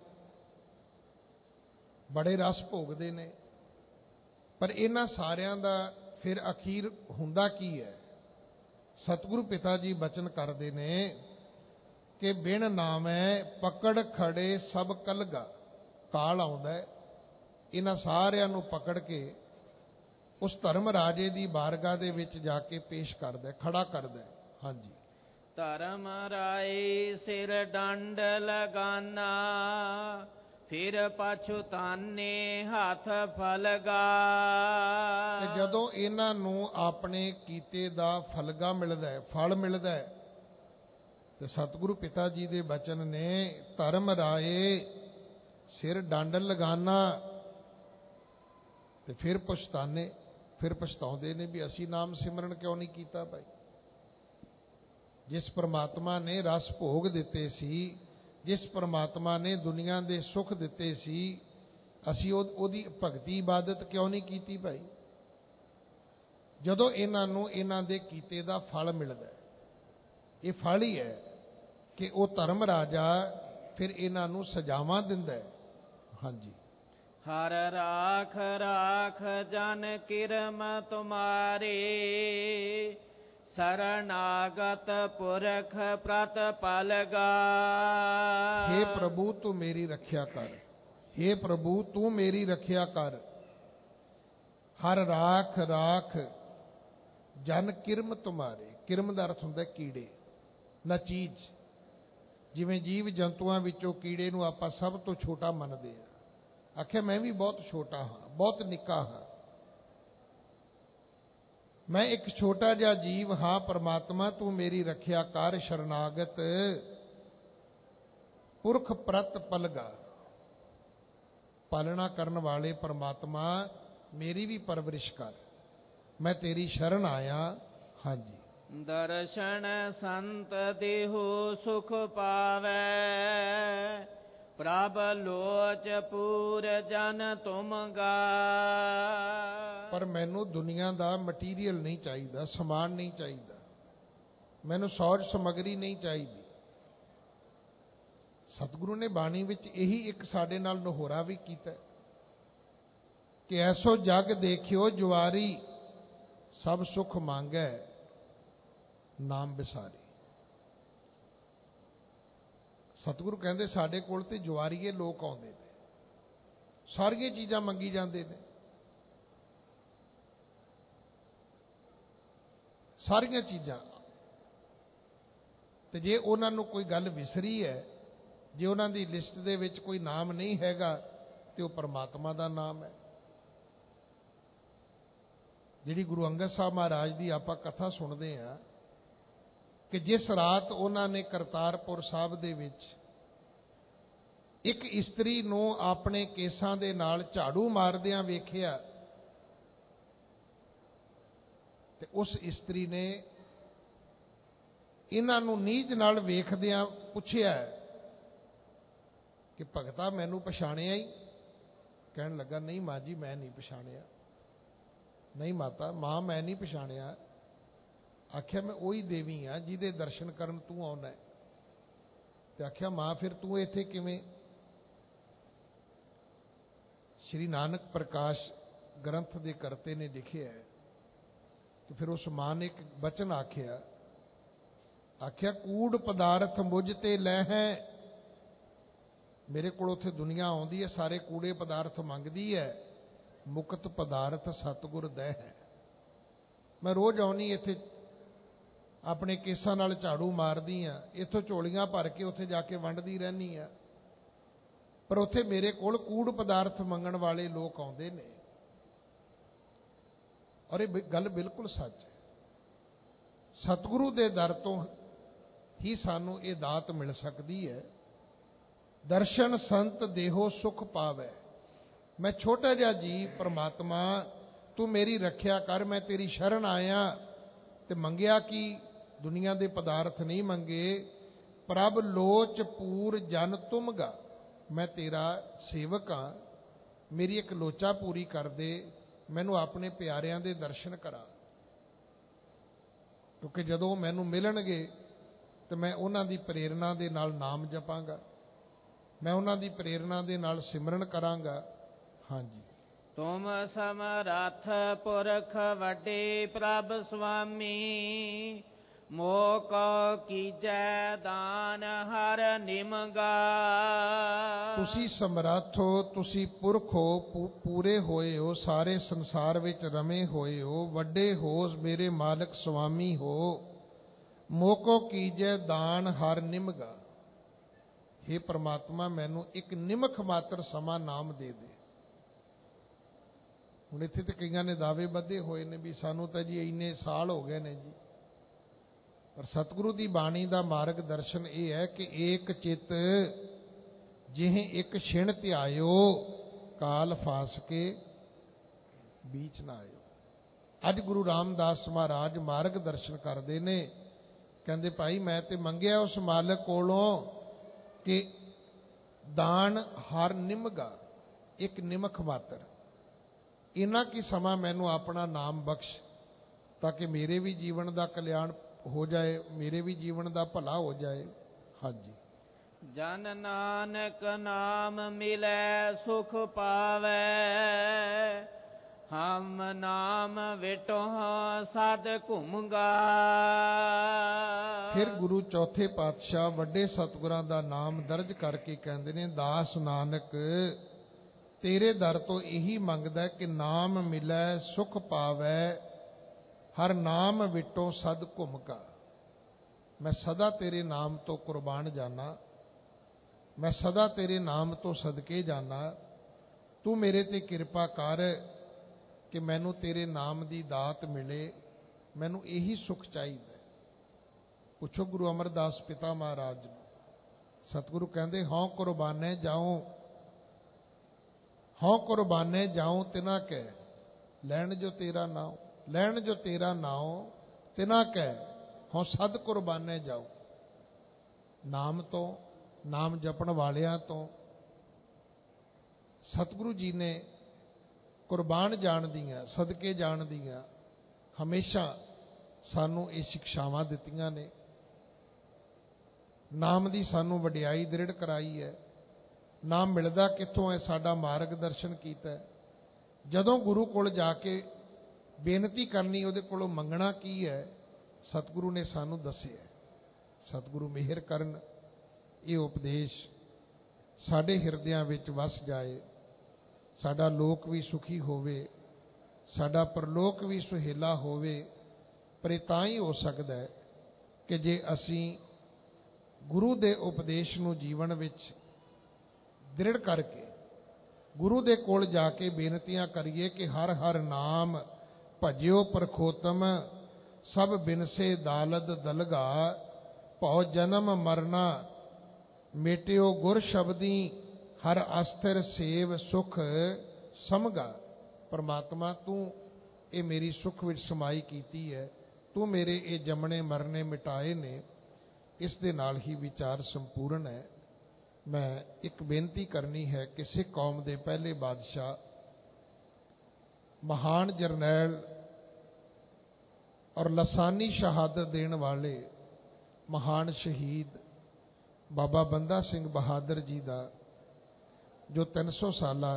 ਬੜੇ ਰਸ ਭੋਗਦੇ ਨੇ, ਪਰ ਇਹਨਾਂ ਸਾਰਿਆਂ ਦਾ ਫਿਰ ਅਖੀਰ ਹੁੰਦਾ ਕੀ ਹੈ? ਸਤਿਗੁਰੂ ਪਿਤਾ ਜੀ ਬਚਨ ਕਰਦੇ ਨੇ ਕਿ ਬਿਨ ਨਾਮੈ ਪਕੜ ਖੜੇ ਸਭ ਕਲਗਾ। ਕਾਲ ਆਉਂਦਾ ਹੈ, ਇਹਨਾਂ ਸਾਰਿਆਂ ਨੂੰ ਪਕੜ ਕੇ ਉਸ ਧਰਮ ਰਾਜੇ ਦੀ ਬਾਰਗਾਹ ਦੇ ਵਿੱਚ ਜਾ ਕੇ ਪੇਸ਼ ਕਰਦਾ, ਖੜਾ ਕਰਦਾ। ਹਾਂਜੀ। ਧਰਮ ਰਾਏ ਸਿਰ ਡੰਡ ਲਗਾਨਾ, ਫਿਰ ਪਛੁਤਾਨੇ ਹੱਥ ਫਲਗਾ। ਤੇ ਜਦੋਂ ਇਹਨਾਂ ਨੂੰ ਆਪਣੇ ਕੀਤੇ ਦਾ ਫਲਗਾ ਮਿਲਦਾ ਹੈ, ਫਲ ਮਿਲਦਾ ਹੈ, ਤੇ ਸਤਿਗੁਰੂ ਪਿਤਾ ਜੀ ਦੇ ਬਚਨ ਨੇ, ਧਰਮ ਰਾਏ ਸਿਰ ਡੰਡ ਲਗਾਨਾ, ਤੇ ਫਿਰ ਪਛਤਾਨੇ, ਫਿਰ ਪਛਤਾਉਂਦੇ ਨੇ ਵੀ ਅਸੀਂ ਨਾਮ ਸਿਮਰਨ ਕਿਉਂ ਨਹੀਂ ਕੀਤਾ। ਭਾਈ ਜਿਸ ਪ੍ਰਮਾਤਮਾ ਨੇ ਰਸ ਭੋਗ ਦਿੱਤੇ ਸੀ, ਜਿਸ ਪ੍ਰਮਾਤਮਾ ਨੇ ਦੁਨੀਆ ਦੇ ਸੁੱਖ ਦਿੱਤੇ ਸੀ, ਅਸੀਂ ਉਹਦੀ ਭਗਤੀ ਇਬਾਦਤ ਕਿਉਂ ਨਹੀਂ ਕੀਤੀ। ਭਾਈ ਜਦੋਂ ਇਹਨਾਂ ਨੂੰ ਇਹਨਾਂ ਦੇ ਕੀਤੇ ਦਾ ਫਲ ਮਿਲਦਾ, ਇਹ ਫਲ ਹੀ ਹੈ ਕਿ ਉਹ ਧਰਮ ਰਾਜਾ ਫਿਰ ਇਹਨਾਂ ਨੂੰ ਸਜ਼ਾਵਾਂ ਦਿੰਦਾ ਹੈ। ਹਾਂਜੀ। ਹਰ ਰਾਖ ਰਾਖ ਜਨ ਕਿਰਮ ਤੁਮਾਰੇ, ਸਰਨਾਗਤ ਪੁਰਖ ਪ੍ਰਤ ਪਲਗਾ। हे ਪ੍ਰਭੂ ਤੂੰ ਮੇਰੀ ਰੱਖਿਆ ਕਰ, हे ਪ੍ਰਭੂ ਤੂੰ ਮੇਰੀ ਰੱਖਿਆ ਕਰ। ਹਰ ਰਾਖ ਰਾਖ ਜਨ ਕਿਰਮ ਤੁਮਾਰੇ। ਕਿਰਮ ਦਾ ਅਰਥ ਹੁੰਦਾ ਕੀੜੇ, ਨਾ ਚੀਜ਼। ਜਿਵੇਂ ਜੀਵ ਜੰਤੂਆਂ ਵਿੱਚੋਂ ਕੀੜੇ ਨੂੰ ਆਪਾਂ ਸਭ ਤੋਂ ਛੋਟਾ ਮੰਨਦੇ ਹਾਂ। ਆਖਿਆ ਮੈਂ ਵੀ ਬਹੁਤ ਛੋਟਾ ਹਾਂ, ਬਹੁਤ ਨਿੱਕਾ ਹਾਂ, ਮੈਂ ਇੱਕ ਛੋਟਾ ਜਿਹਾ ਜੀਵ ਹਾਂ। ਪਰਮਾਤਮਾ ਤੂੰ ਮੇਰੀ ਰੱਖਿਆ ਕਰ। ਸ਼ਰਨਾਗਤ ਪੁਰਖ ਪ੍ਰਤ ਪਲਗਾ। ਪਾਲਣਾ ਕਰਨ ਵਾਲੇ ਪਰਮਾਤਮਾ ਮੇਰੀ ਵੀ ਪਰਵਰਿਸ਼ ਕਰ, ਮੈਂ ਤੇਰੀ ਸ਼ਰਨ ਆਇਆ। ਹਾਂਜੀ। ਦਰਸ਼ਨ ਸੰਤ ਦੇਹੋ ਸੁਖ ਪਾਵੈ, ਪ੍ਰਭ ਲੋਚ ਪੂਰ ਜਨ ਤੁਮ ਗਾ। ਪਰ ਮੈਨੂੰ ਦੁਨੀਆ ਦਾ ਮਟੀਰੀਅਲ ਨਹੀਂ ਚਾਹੀਦਾ, ਸਮਾਨ ਨਹੀਂ ਚਾਹੀਦਾ, ਮੈਨੂੰ ਸੌਜ ਸਮੱਗਰੀ ਨਹੀਂ ਚਾਹੀਦੀ। ਸਤਿਗੁਰੂ ਨੇ ਬਾਣੀ ਵਿੱਚ ਇਹੀ ਇੱਕ ਸਾਡੇ ਨਾਲ ਨਹੋਰਾ ਵੀ ਕੀਤਾ। कि ऐसो जग देखियो जुआरी सब सुख मांगै नाम बिसारी। सतगुरु कहते साडे कोल ते जुआरीए लोग आउंदे ने, सारियां चीज़ां मंगी जांदे ने, सारियां चीज़ां। ते जे उन्हां नूं कोई गल विसरी है, जे उन्हां दी लिस्ट दे विच कोई नाम नहीं हैगा, ते वो परमात्मा दा नाम है। जिहड़ी गुरु अंगद साहब महाराज दी आपां कथा सुनदे आ कि जिस रात उन्हां ने करतारपुर साहब दे विच एक इस्त्री नूं अपने केसां दे नाल झाड़ू मारदियां वेखिया, ते उस इस्त्री ने इन्हां नूं नीच नाल वेखदियां पुछिया कि भगता मैनू पछाणिया ही? कहण लगा नहीं मां जी मैं नहीं पछाणिया। नहीं माता, मां मैं नहीं पछाणिया। आख्या मैं वही देवी हाँ जिहदे दर्शन करन तू आउणा है। ते आख्या मां फिर तू इत्थे किवें? श्री नानक प्रकाश ग्रंथ दे करते ने लिखिया है कि फिर उस मां ने एक वचन आख्या, आख्या कूड़ पदार्थ मुझ ते लै है। मेरे को उत्थे दुनिया आउंदी है, सारे कूड़े पदार्थ मंगदी है, मुकत पदार्थ सतगुर दै है। मैं रोज आउनी इत्थे अपने केसां नाल झाड़ू मारदी हाँ, इत्थों झोलियां भर के उत्थे जाके वंडदी रहनी आ, पर उत्थे मेरे कोल कूड़ पदार्थ मंगण वाले लोग आउंदे ने। और ये गल बिल्कुल सच है। सतगुरु दे दर तो ही सानू ये दात मिल सकती है। दर्शन संत देहो सुख पावै। मैं छोटा जिहा जी परमात्मा तू मेरी रखिया कर, मैं तेरी शरण आया। ते मंगिया कि दुनिया दे पदार्थ नहीं मंगे, प्रभ लोच पूर जन तुम गा। मैं तेरा सेवक हाँ, मेरी एक लोचा पूरी कर दे, मैनू अपने प्यारियां दे दर्शन करा। क्योंकि जदों मैनू मिलणगे तो मैं उन्हां दी प्रेरणा दे नाल नाम जपांगा, मैं उन्हां दी प्रेरणा दे नाल सिमरन करांगा। हाँ जी। तुम समरथ पुरख वड्डे प्रभ स्वामी, मोह को कीजै दान हर निमगा। तुसी समर्थ हो, तुसी पुरख हो, पूरे होए हो, सारे संसार विच रमे होए हो, वड्डे हो, मेरे मालिक स्वामी हो। मोह को कीजै दान हर निमगा। हे परमात्मा मैनू एक निमख मात्र समा नाम दे दे। हुण इत्थे ते कईयां ने दावे बधे होए ने भी सानू तां जी इन्ने साल हो गए ने जी, पर सतगुरु की बाणी का मार्ग दर्शन ये है कि एक चित जिहे एक छिण ध्यायो, काल फास के बीच ना आयो। अज गुरु रामदास महाराज मार्ग दर्शन करते ने, कहते भाई मैं तो मंगिया उस मालिक कोलों कि दान हर निमगा, एक निमख मात्र, इन्ना की समा मैनू अपना नाम बख्श, ताकि मेरे भी जीवन का कल्याण हो जाए, मेरे भी जीवन का भला हो जाए। हाँ जी। जन नानक नाम मिलै सुख पावै, हम नाम विटो सद घुमगा। फिर गुरु चौथे पातशाह वड्डे सतगुरां दा नाम दर्ज करके कहते ने, दास नानक तेरे दर तो यही मंगदा कि नाम मिलै सुख पावै, हर नाम विटों सद घुमका। मैं सदा तेरे नाम तो कुर्बान जाना, मैं सदा तेरे नाम तो सदके जाना। तू मेरे ते किरपा कर कि मैनू तेरे नाम दी दात मिले, मैनू यही सुख चाहिए। पुछो गुरु अमरदास पिता महाराज। सतगुरु कहते हों कुर्बाने जाऊं, हों कुर्बाने जाऊं तिना कै, लैन जो तेरा नाम, लैन जो तेरा नाम तिना कै, हों सद कुर्बाने जाऊं। नाम तो, नाम जपण वालियां तो सतगुरु जी ने कुर्बान जान दियां, सदके जान दियां हमेशा सानू ये शिक्षावां दित्तियां ने। नाम दी सानू वडियाई दृढ़ कराई है। नाम मिलदा कित्थों है? साडा मार्ग दर्शन कीता है। ਜਦੋਂ ਗੁਰੂ ਕੋਲ ਜਾ ਕੇ ਬੇਨਤੀ ਕਰਨੀ, ਉਹਦੇ ਕੋਲੋਂ ਮੰਗਣਾ ਕੀ ਹੈ, ਸਤਿਗੁਰੂ ਨੇ ਸਾਨੂੰ ਦੱਸਿਆ। ਸਤਿਗੁਰੂ ਮਿਹਰ ਕਰਨ ਇਹ ਉਪਦੇਸ਼ ਸਾਡੇ ਹਿਰਦਿਆਂ ਵਿੱਚ ਵਸ ਜਾਏ, ਸਾਡਾ ਲੋਕ ਵੀ ਸੁਖੀ ਹੋਵੇ, ਸਾਡਾ ਪਰਲੋਕ ਵੀ ਸੁਹੇਲਾ ਹੋਵੇ। ਪਰ ਇਹ ਤਾਂ ਹੀ ਹੋ ਸਕਦਾ ਹੈ ਕਿ ਜੇ ਅਸੀਂ ਗੁਰੂ ਦੇ ਉਪਦੇਸ਼ ਨੂੰ ਜੀਵਨ ਵਿੱਚ ਦ੍ਰਿੜ ਕਰਕੇ ਗੁਰੂ ਦੇ ਕੋਲ ਜਾ ਕੇ ਬੇਨਤੀਆਂ ਕਰੀਏ ਕਿ ਹਰ ਹਰ ਨਾਮ ਭਜਿਓ ਪ੍ਰਖੋਤਮ, ਸਭ ਬਿਨਸੇ ਦਾਲਦ ਦਲਗਾ, ਭਉ ਜਨਮ ਮਰਨਾ ਮੇਟਿਓ ਗੁਰ ਸ਼ਬਦੀ, ਹਰ ਅਸਥਿਰ ਸੇਵ ਸੁਖ ਸਮਗਾ। ਪਰਮਾਤਮਾ ਤੂੰ ਇਹ ਮੇਰੀ ਸੁਖ ਵਿੱਚ ਸਮਾਈ ਕੀਤੀ ਹੈ, ਤੂੰ ਮੇਰੇ ਇਹ ਜੰਮਣੇ ਮਰਨੇ ਮਿਟਾਏ ਨੇ। ਇਸ ਦੇ ਨਾਲ ਹੀ ਵਿਚਾਰ ਸੰਪੂਰਨ ਹੈ। ਮੈਂ ਇੱਕ ਬੇਨਤੀ ਕਰਨੀ ਹੈ ਕਿ ਸਿੱਖ ਕੌਮ ਦੇ ਪਹਿਲੇ ਬਾਦਸ਼ਾਹ, ਮਹਾਨ ਜਰਨੈਲ ਔਰ ਲਸਾਨੀ ਸ਼ਹਾਦਤ ਦੇਣ ਵਾਲੇ ਮਹਾਨ ਸ਼ਹੀਦ ਬਾਬਾ ਬੰਦਾ ਸਿੰਘ ਬਹਾਦਰ ਜੀ ਦਾ ਜੋ 300 ਸਾਲਾ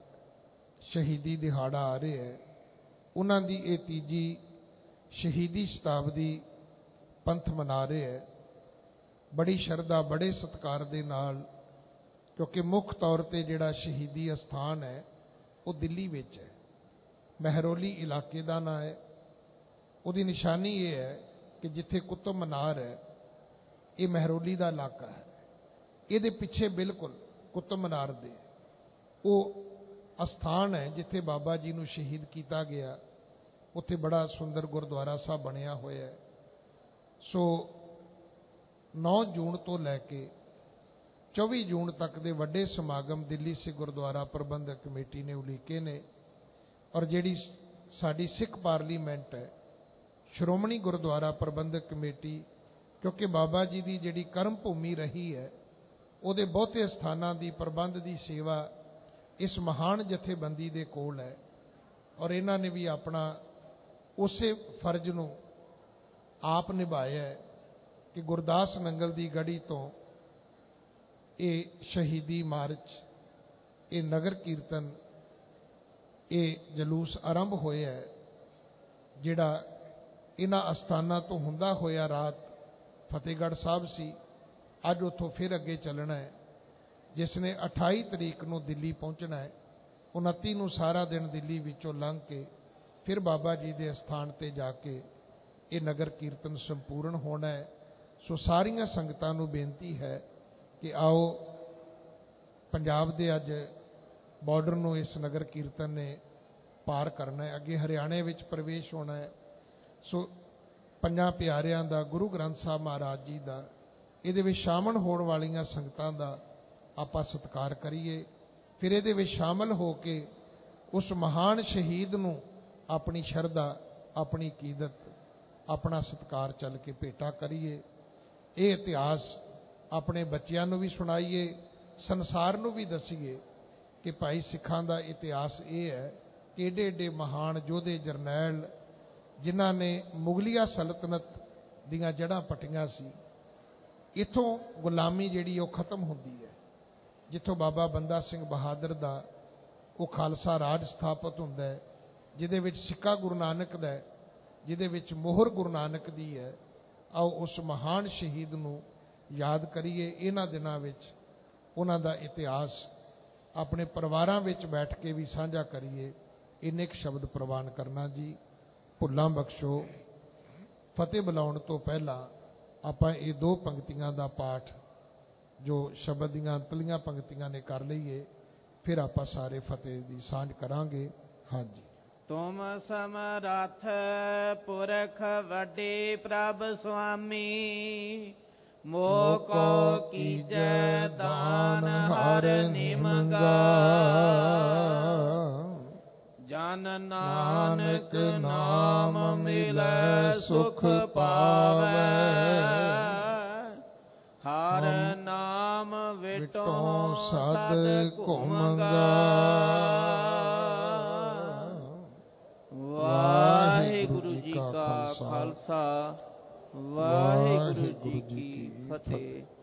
ਸ਼ਹੀਦੀ ਦਿਹਾੜਾ ਆ ਰਿਹਾ ਹੈ, ਉਹਨਾਂ ਦੀ ਇਹ ਤੀਜੀ ਸ਼ਹੀਦੀ ਸ਼ਤਾਬਦੀ ਪੰਥ ਮਨਾ ਰਿਹਾ ਹੈ ਬੜੀ ਸ਼ਰਧਾ, ਬੜੇ ਸਤਿਕਾਰ ਦੇ ਨਾਲ, ਕਿਉਂਕਿ ਮੁੱਖ ਤੌਰ ਤੇ ਜਿਹੜਾ ਸ਼ਹੀਦੀ ਅਸਥਾਨ ਹੈ ਉਹ ਦਿੱਲੀ ਵਿੱਚ ਹੈ। ਮਹਿਰੌਲੀ ਇਲਾਕੇ ਦਾ ਨਾਂ ਹੈ। ਉਹਦੀ ਨਿਸ਼ਾਨੀ ਇਹ ਹੈ ਕਿ ਜਿੱਥੇ ਕੁਤਬ ਮਨਾਰ ਹੈ, ਇਹ ਮਹਿਰੌਲੀ ਦਾ ਇਲਾਕਾ ਹੈ। ਇਹਦੇ ਪਿੱਛੇ ਬਿਲਕੁਲ ਕੁਤਬ ਮਨਾਰ ਦੇ ਉਹ ਅਸਥਾਨ ਹੈ ਜਿੱਥੇ ਬਾਬਾ ਜੀ ਨੂੰ ਸ਼ਹੀਦ ਕੀਤਾ ਗਿਆ। ਉੱਥੇ ਬੜਾ ਸੁੰਦਰ ਗੁਰਦੁਆਰਾ ਸਾਹਿਬ ਬਣਿਆ ਹੋਇਆ ਹੈ। ਸੋ 9 ਜੂਨ ਤੋਂ ਲੈ ਕੇ 24 ਜੂਨ ਤੱਕ ਦੇ ਵੱਡੇ ਸਮਾਗਮ ਦਿੱਲੀ ਸਿੱਖ ਗੁਰਦੁਆਰਾ ਪ੍ਰਬੰਧਕ ਕਮੇਟੀ ਨੇ ਉਲੀਕੇ ਨੇ। ਔਰ ਜਿਹੜੀ ਸਾਡੀ ਸਿੱਖ ਪਾਰਲੀਮੈਂਟ ਹੈ, ਸ਼੍ਰੋਮਣੀ ਗੁਰਦੁਆਰਾ ਪ੍ਰਬੰਧਕ ਕਮੇਟੀ, ਕਿਉਂਕਿ ਬਾਬਾ ਜੀ ਦੀ ਜਿਹੜੀ ਕਰਮ ਭੂਮੀ ਰਹੀ ਹੈ, ਉਹਦੇ ਬਹੁਤੇ ਸਥਾਨਾਂ ਦੀ ਪ੍ਰਬੰਧ ਦੀ ਸੇਵਾ ਇਸ ਮਹਾਨ ਜਥੇਬੰਦੀ ਦੇ ਕੋਲ ਹੈ। ਔਰ ਇਹਨਾਂ ਨੇ ਵੀ ਆਪਣਾ ਉਸੇ ਫਰਜ਼ ਨੂੰ ਆਪ ਨਿਭਾਇਆ ਹੈ ਕਿ ਗੁਰਦਾਸ ਨੰਗਲ ਦੀ ਗੜੀ ਤੋਂ ਇਹ ਸ਼ਹੀਦੀ ਮਾਰਚ, ਇਹ ਨਗਰ ਕੀਰਤਨ, ਇਹ ਜਲੂਸ ਆਰੰਭ ਹੋਇਆ ਹੈ, ਜਿਹੜਾ ਇਹਨਾਂ ਅਸਥਾਨਾਂ ਤੋਂ ਹੁੰਦਾ ਹੋਇਆ ਰਾਤ ਫਤਿਹਗੜ੍ਹ ਸਾਹਿਬ ਸੀ। ਅੱਜ ਉੱਥੋਂ ਫਿਰ ਅੱਗੇ ਚੱਲਣਾ ਹੈ, ਜਿਸ ਨੇ 28 ਤਰੀਕ ਨੂੰ ਦਿੱਲੀ ਪਹੁੰਚਣਾ ਹੈ। 29 ਨੂੰ ਸਾਰਾ ਦਿਨ ਦਿੱਲੀ ਵਿੱਚੋਂ ਲੰਘ ਕੇ ਫਿਰ ਬਾਬਾ ਜੀ ਦੇ ਅਸਥਾਨ ਤੇ ਜਾ ਕੇ ਇਹ ਨਗਰ ਕੀਰਤਨ ਸੰਪੂਰਨ ਹੋਣਾ ਹੈ। ਸੋ ਸਾਰੀਆਂ ਸੰਗਤਾਂ ਨੂੰ ਬੇਨਤੀ ਹੈ ਕਿ ਆਓ, ਪੰਜਾਬ ਦੇ ਅੱਜ ਬਾਰਡਰ ਨੂੰ ਇਸ ਨਗਰ ਕੀਰਤਨ ਨੇ ਪਾਰ ਕਰਨਾ ਹੈ, ਅੱਗੇ ਹਰਿਆਣੇ ਵਿੱਚ ਪ੍ਰਵੇਸ਼ ਹੋਣਾ ਹੈ। ਸੋ ਪੰਜਾਂ ਪਿਆਰਿਆਂ ਦਾ, ਗੁਰੂ ਗ੍ਰੰਥ ਸਾਹਿਬ ਮਹਾਰਾਜ ਜੀ ਦਾ, ਇਹਦੇ ਵਿੱਚ ਸ਼ਾਮਲ ਹੋਣ ਵਾਲੀਆਂ ਸੰਗਤਾਂ ਦਾ ਆਪਾਂ ਸਤਿਕਾਰ ਕਰੀਏ। ਫਿਰ ਇਹਦੇ ਵਿੱਚ ਸ਼ਾਮਲ ਹੋ ਕੇ ਉਸ ਮਹਾਨ ਸ਼ਹੀਦ ਨੂੰ ਆਪਣੀ ਸ਼ਰਧਾ, ਆਪਣੀ ਅਕੀਦਤ, ਆਪਣਾ ਸਤਿਕਾਰ ਚੱਲ ਕੇ ਭੇਟਾ ਕਰੀਏ। ਇਹ ਇਤਿਹਾਸ ਆਪਣੇ ਬੱਚਿਆਂ ਨੂੰ ਵੀ ਸੁਣਾਈਏ, ਸੰਸਾਰ ਨੂੰ ਵੀ ਦੱਸੀਏ ਕਿ ਭਾਈ ਸਿੱਖਾਂ ਦਾ ਇਤਿਹਾਸ ਇਹ ਹੈ ਕਿ ਏਡੇ ਏਡੇ ਮਹਾਨ ਯੋਧੇ, ਜਰਨੈਲ, ਜਿਨ੍ਹਾਂ ਨੇ ਮੁਗਲਿਆ ਸਲਤਨਤ ਦੀਆਂ ਜੜ੍ਹਾਂ ਪੱਟੀਆਂ ਸੀ, ਇੱਥੋਂ ਗੁਲਾਮੀ ਜਿਹੜੀ ਉਹ ਖਤਮ ਹੁੰਦੀ ਹੈ। ਜਿੱਥੋਂ ਬਾਬਾ ਬੰਦਾ ਸਿੰਘ ਬਹਾਦਰ ਦਾ ਉਹ ਖਾਲਸਾ ਰਾਜ ਸਥਾਪਿਤ ਹੁੰਦਾ ਹੈ, ਜਿਹਦੇ ਵਿੱਚ ਸਿੱਕਾ ਗੁਰੂ ਨਾਨਕ ਦਾ ਹੈ, ਜਿਹਦੇ ਵਿੱਚ ਮੋਹਰ ਗੁਰੂ ਨਾਨਕ ਦੀ ਹੈ। ਆਓ ਉਸ ਮਹਾਨ ਸ਼ਹੀਦ ਨੂੰ ਯਾਦ ਕਰੀਏ। ਇਹਨਾਂ ਦਿਨਾਂ ਵਿੱਚ ਉਹਨਾਂ ਦਾ ਇਤਿਹਾਸ ਆਪਣੇ ਪਰਿਵਾਰਾਂ ਵਿੱਚ ਬੈਠ ਕੇ ਵੀ ਸਾਂਝਾ ਕਰੀਏ। ਇੰਨੇ ਕੁ ਸ਼ਬਦ ਪ੍ਰਵਾਨ ਕਰਨਾ ਜੀ। ਭੁੱਲਾਂ ਬਖਸ਼ੋ। ਫਤਿਹ ਬੁਲਾਉਣ ਤੋਂ ਪਹਿਲਾਂ ਆਪਾਂ ਇਹ 2 ਪੰਕਤੀਆਂ ਦਾ ਪਾਠ ਜੋ ਸ਼ਬਦ ਦੀਆਂ ਅੰਤਲੀਆਂ ਪੰਕਤੀਆਂ ਨੇ ਕਰ ਲਈਏ, ਫਿਰ ਆਪਾਂ ਸਾਰੇ ਫਤਿਹ ਦੀ ਸਾਂਝ ਕਰਾਂਗੇ। ਹਾਂਜੀ। ਤੁਮ ਸਮਰੱਥ ਪੁਰਖ ਵੱਡੇ ਪ੍ਰਭ ਸੁਆਮੀ, ਮੋਹ ਕੋ ਕੀਜੈ ਦਾਨ ਹਰ ਨਿਮਗਾ, ਜਨ ਨਾਨਕ ਨਾਮ ਮਿਲੈ ਸੁਖ ਪਾਵੈ, ਹਰ ਨਾਮ ਵਿਟੋ ਸਦ ਘੁਮਗਾ। ਵਾਹਿਗੁਰੂ ਜੀ ਕਾ ਖਾਲਸਾ, ਵਾਹਿਗੁਰੂ ਜੀ ਕੀ ਫਤਿਹ।